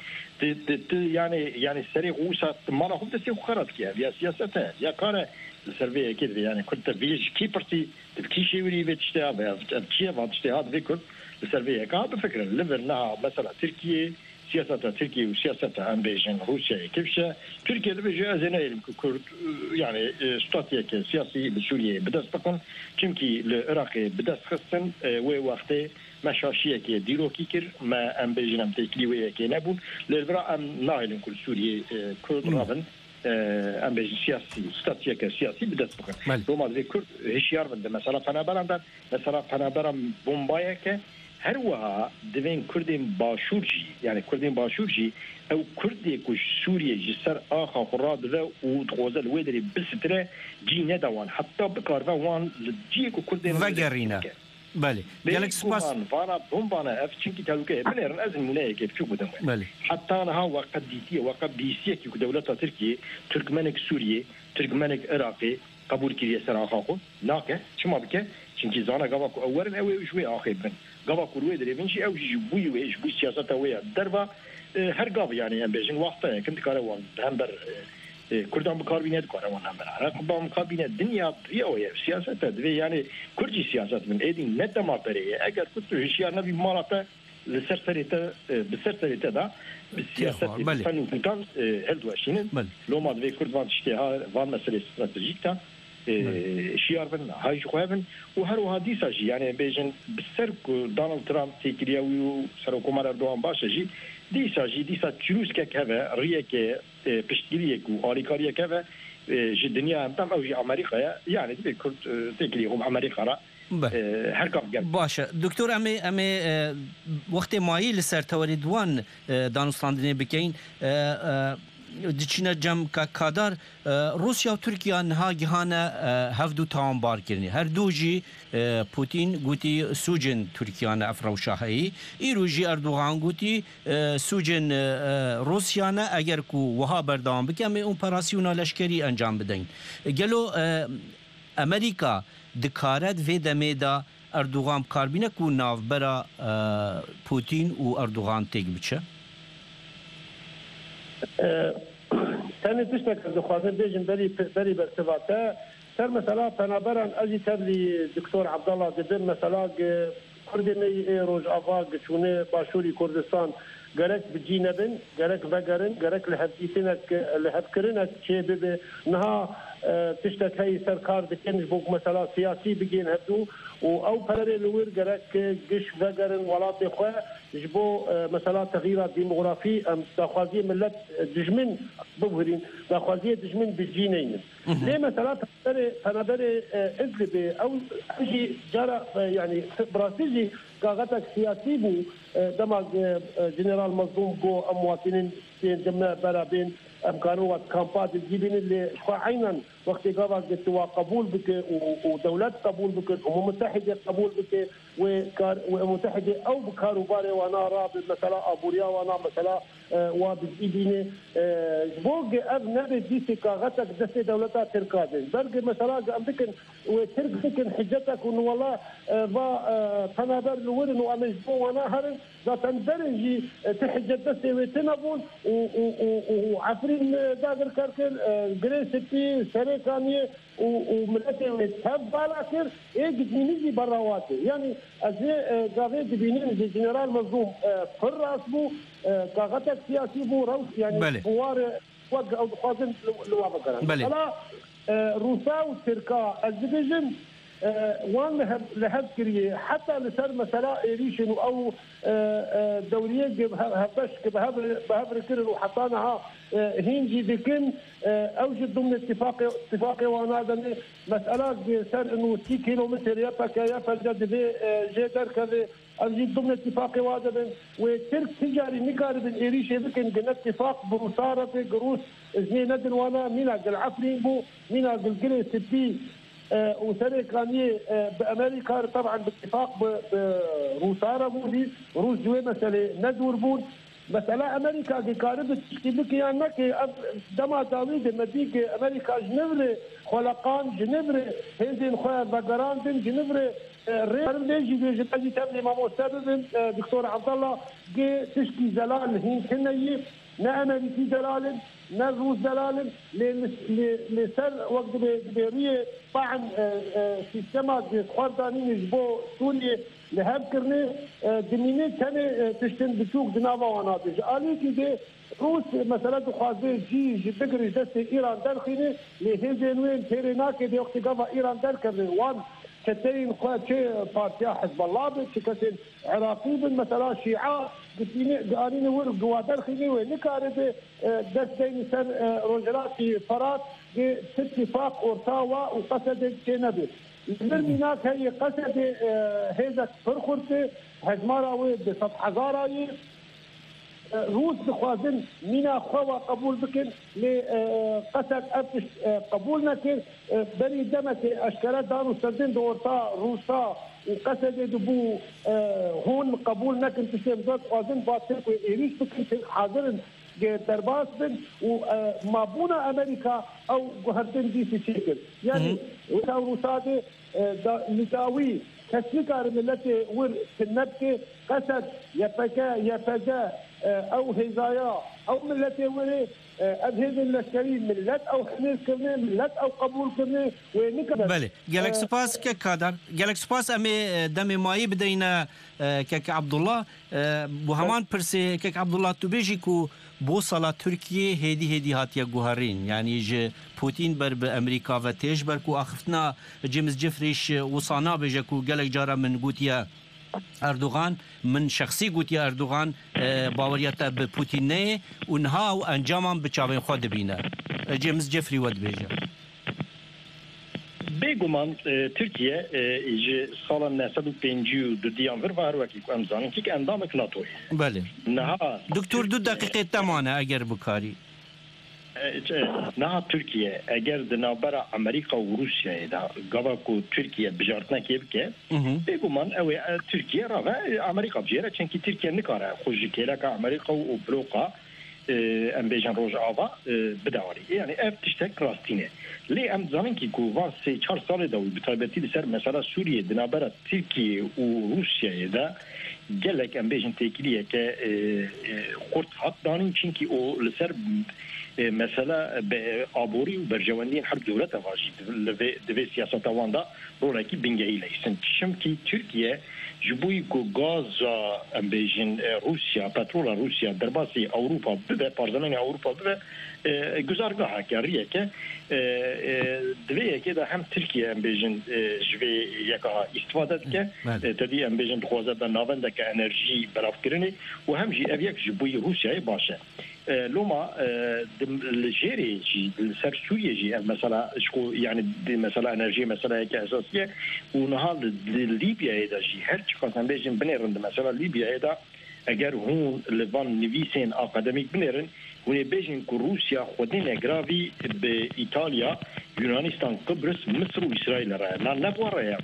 Speaker 4: يعني يعني السريع غوسة ما راح تسي خرط كيا يا سياسته يا كاره السربيه كده يعني كنت فيج كي برتي تبكي شيء ولي بتشتها بتشتها بتشتها بفكر السربيه كان بفكر ليفرنا مثلا تركيا سياسة تركيا وسياسة ام بيجن روسيا كيفش تركيا بيجي زين كرد يعني استراتيجية سياسي بسوريا بدأت تكون كمكي العراق بدأت خصن ووقته مشاشية كي ديرو كيكر ما ام بيجن ام تكليوية كي نبون للبرا ام نايلن كل سوريا كرد رابن ام بيجن سياسي استراتيجية سياسي بدأت تكون روما ذي كرد هشيار من مثلا فنابرام مثلا فنابرام بومبايا هر وها دوین کردین باشورجی یعنی کردین باشورجی او کردی که سوریه جسر آخا خوراد و تغوزل ویدری بستره جی ندوان حتی بکار و وان جی که کردین
Speaker 5: وگرینا بله گلک سپاس
Speaker 4: وانا بومبانا اف چنکی تلوکه بلرن از المنايه كيف شو بدهم
Speaker 5: بله
Speaker 4: حتى انا وقت ديتي وقت بيسيه كي دولتها تركيا تركمانك سوريا تركمانك عراقي قبول كريه سر آخاكو ناكه شما بكه چنکی زانا گاوا کو اورن او شوي اخي بن گاوا کو روي دري بنشي او جبوي ويش بو سياسته ويا دربا هر گاوا يعني ام بيجن وقته كنت كاروان همبر كردان بكاربينات كاروان همبر عراق بام كابينات دنيا بيو سياسته دبي يعني كردي سياسات من ايدين نت ما بري اگر كنت هشيار نبي مالته لسرسريته بسرسريته دا بالسياسات فن وكان هل دواشين لو ما دبي كردان اشتهار وان مساله استراتيجيكتا شيار بن هاي خوابن وهرو هاديسا جي يعني بيجن بسرك دونالد ترامب تيكرياوي سرو كومار اردوغان باشا جي ديسا جي ديسا تشروس كك هذا ريك بشتريك واريكاريا كذا جي الدنيا تم او جي امريكا يعني تبي كرت تيكريهم امريكا را هركب
Speaker 5: باشا دكتور امي امي وقت مايي لسر توردوان دانستاندني بكين دچینه جم کا کادر روسیا و ترکیه نه گهانه هفدو تام بار کردنی هر دو جی پوتین گوتی سوجن ترکیه نه افروشاهی ایروجی اردوغان گوتی سوجن روسیا نه اگر کو وها بردام بکم اپراسیون لشکری انجام بدن گلو امریکا دکارت و دمیدا اردوغان کاربینه کو ناو برا پوتین و اردوغان تیگ بچه
Speaker 23: ثاني تشتك دخوازن بيجن بري بري بارتباطه سر مثلا بنابران اجي تبلي دكتور عبد الله دبن مثلا كردني روج افاق شونه باشوري كردستان جرك بجينبن جرك بقرن جرك لهبتينك لهبكرنك شيء بب نها تشتك هي سركار دكنج بوك مثلا سياسي بيجين هدو او بري لوير جرك جش بقرن ولاتي خو جبو مثلا تغييرات ديموغرافي ام داخوازيه ملت دجمن بوهرين داخوازيه دجمن بجينين ليه مثلا تنبري تنبري ادلبي او شيء جرى يعني براسيجي قاغتك سياسي بو دماغ جنرال مظلوم بو امواتين جمع برابين امكانوات كامبات الجيبين اللي عينا وقت قابل جتوا قبول بك ودولات قبول بك الامم المتحده قبول بك ومتحده او بكاروباري وانا رابط مثلا ابوريا وانا مثلا وبجيبين بوق اب نبي ديسي كاغتك دسي دولتات تركادين برق مثلا امريكان وترك سكن حجتك انه والله با تنابر لورن وامجبو وانا هرن ذاتاً درجي تحجد بس ويتنبون وعفرين داغر كاركر جريسيتي سريكانية وملتي ويتهب بالاكر ايه قدمينيزي براواتي يعني ازي قاغي دبينين زي جنرال مظلوم فراس بو قاغتك سياسي بو روس يعني بوار وقع او دخازن لوابقران
Speaker 5: بلي
Speaker 23: روسا وتركا الديفيجن وان لهب لهب كريه حتى لسر مثلا ايريشن او دوريه هبش بهبر بهبر كرر وحطانها هينجي دكن اوجد ضمن اتفاق اتفاق وانا مساله سر انه ستة كيلومتر يبقى يا فجد في جدر كذا اوجد ضمن اتفاق وانا وترك تجاري مقارب ايريشن لكن قلنا اتفاق بمصارفه قروش زينه وانا مين العفرين بو مين القلقله ستي وسريكانية بأمريكا طبعا باتفاق بروسارة بودي روس جوي مسألة ندور بود مسألة أمريكا دي قاربة تشكيلك يعني دما داويد مديك أمريكا جنبري خلقان جنبري هنزين خويا بقران دين جنبري ريال ليجي بيجي تجي تبني مامو سبب دكتور عبد الله جي تشكي زلال هين كنية نا أمريكي زلال نا روس زلال لسر وقت بيريه طعن سيستمات خواردانين يجبو سوريا لهب كرني دميني كان تشتن بتوك دنابا ونابج آلي كي دي روس مثلا دخوازي جي جدقري دست إيران درخيني لهيزين وين تيريناك دي وقت قفا إيران دركرني وان كتين خوات شي بارتيا حزب الله بك كتين عراقي مثلا شيعة قتيني قارين ور قوادر خيني ونكارد دستين سن رجلاتي فرات اتفاق اورتاوا وقصد كنبي المرمينات هي قصد هيدا فرخرت هجمارا بسطح هزاراي روس بخوازن مينا خوا قبول بكن لقصد أبتش قبول نكن بري دمك أشكالات دانو سردين دورتا روسا وقصد دبو هون قبول نكن تشتم ذات خوازن باترك وإيريش بكن حاضرن درباس بن ومابونا أمريكا أو جهرتين دي في شكل يعني وتاو روسا دي نتاوي كسيكار ملتي ور النبكة قصد يفكا يفجا او هزايا او ملتي وري ابهز الكريم ملت او حنيس كرني ملت او قبول كرني وينك
Speaker 5: بله جالك سباس كقدر جالك سباس امي دمي ماي بدينا كك عبد الله بو همان برسي كك عبد الله تبيجي كو بوصله تركيا هدي هدي هاتيا جوهرين يعني ج بوتين بر بامريكا وتيج بركو اخفتنا جيمس جيفريش وصانا بجكو جالك جارا من قوتيا اردوغان من شخصي قوتيا اردوغان باوريات ببوتين نه ونها وانجامان بچاوين خود بينا جيمس جيفري ود بيجا
Speaker 4: بێگومان تورکیە ji sala nesed û pêncî û du diyan vir var wekî ku em zanin kî endamek NATOyê.
Speaker 5: Belê.
Speaker 4: Niha
Speaker 5: Doktor du deqîqê temane eger bikarî.
Speaker 4: Niha Tirkiye eger di navbera Amerîka û Rûsyayê de gava ku Tirkiye bijartinekê bike bêguman ew ê Tirkiye rave Amerîka bijêre çenkî Tirkiye nikare xwe ji kêleka Amerîka û bloka em bêjin Rojava bidarî. Yani ev tiştek rastîne. Lê em zanin ki ku van sê çar salê de bi taybetî li ser mesela Sûriye di navbera Tirkiye û Rûsyayê de gelek em bêjin têkiliyeke xurt hat danîn çinkî o li ser mesela aborî û berjewendiyên her dewleta va jî divê siyaseta wan da rolekî bingehî leysin. Şimkî Tirkiye ji bo ku gaza em bêjin Rûsya, petrola Rûsya derbasî Ewropa bibe, parzemenê Ewropa bibe guzargaheke riyeke divê yekê de hem Tirkiye em bêjin ji vê yeka îstîfade dike tedî em bêjin dixwaze be navendeke enerjî belavkirinê û hem jî ev yek ji bo Rûsyayê baş e. لوما الجيري جي سر سوريا جي مثلا شكو يعني مثلا انرجي مثلا هيك اساسيه ونهار ليبيا هذا جي هر شخص عم بيجي بنيرن مثلا ليبيا هذا اگر هون لفان نيفيسين اكاديميك بنيرن هون بيجين كو روسيا خدين اجرافي بايطاليا يونانستان قبرص مصر واسرائيل راه لا نبوا راه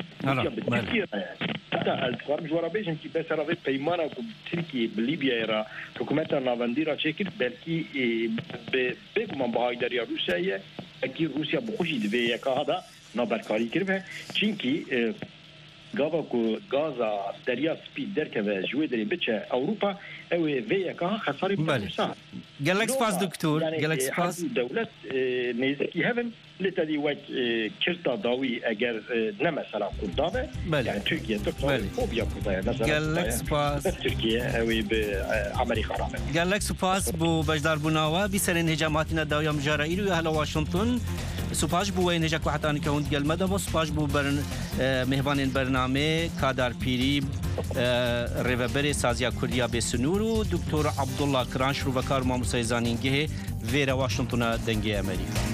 Speaker 4: حتى الفرم جوارا بيجن كي بس راه بيمانا كو تركيا بليبيا را حكومتنا نافنديرا تشكل بلكي بيكم بايداريا روسيا اكي روسيا بخوشي دبي يكا هذا نابركاري كربه چونكي گاوا کو گازا دریا سپی درکه جوی دری بچه اوروبا او وی کا خساری
Speaker 5: بله گلکس پاس دکتور گلکس پاس
Speaker 4: دولت نزدیکی هفن لتدی وقت کرتا داوی اگر نه مثلا کردامه یعنی ترکیه دکتر فوبیا کردایه مثلا
Speaker 5: گلکس پاس
Speaker 4: ترکیه او به امریکا رامه
Speaker 5: گلکس پاس بو بجدار بناوا بیسرین هجماتنا داویا مجارائیل و اهل واشنطن سپاش بو وين هجاك واحد ثاني كون قال مدى سپاش بو برن مهمان برنامه كادر بيري ريفبري سازيا كرديا بسنورو دكتور عبد الله كرانش رو وكار ما مسيزانين جه فيرا واشنطن دنگي امريكا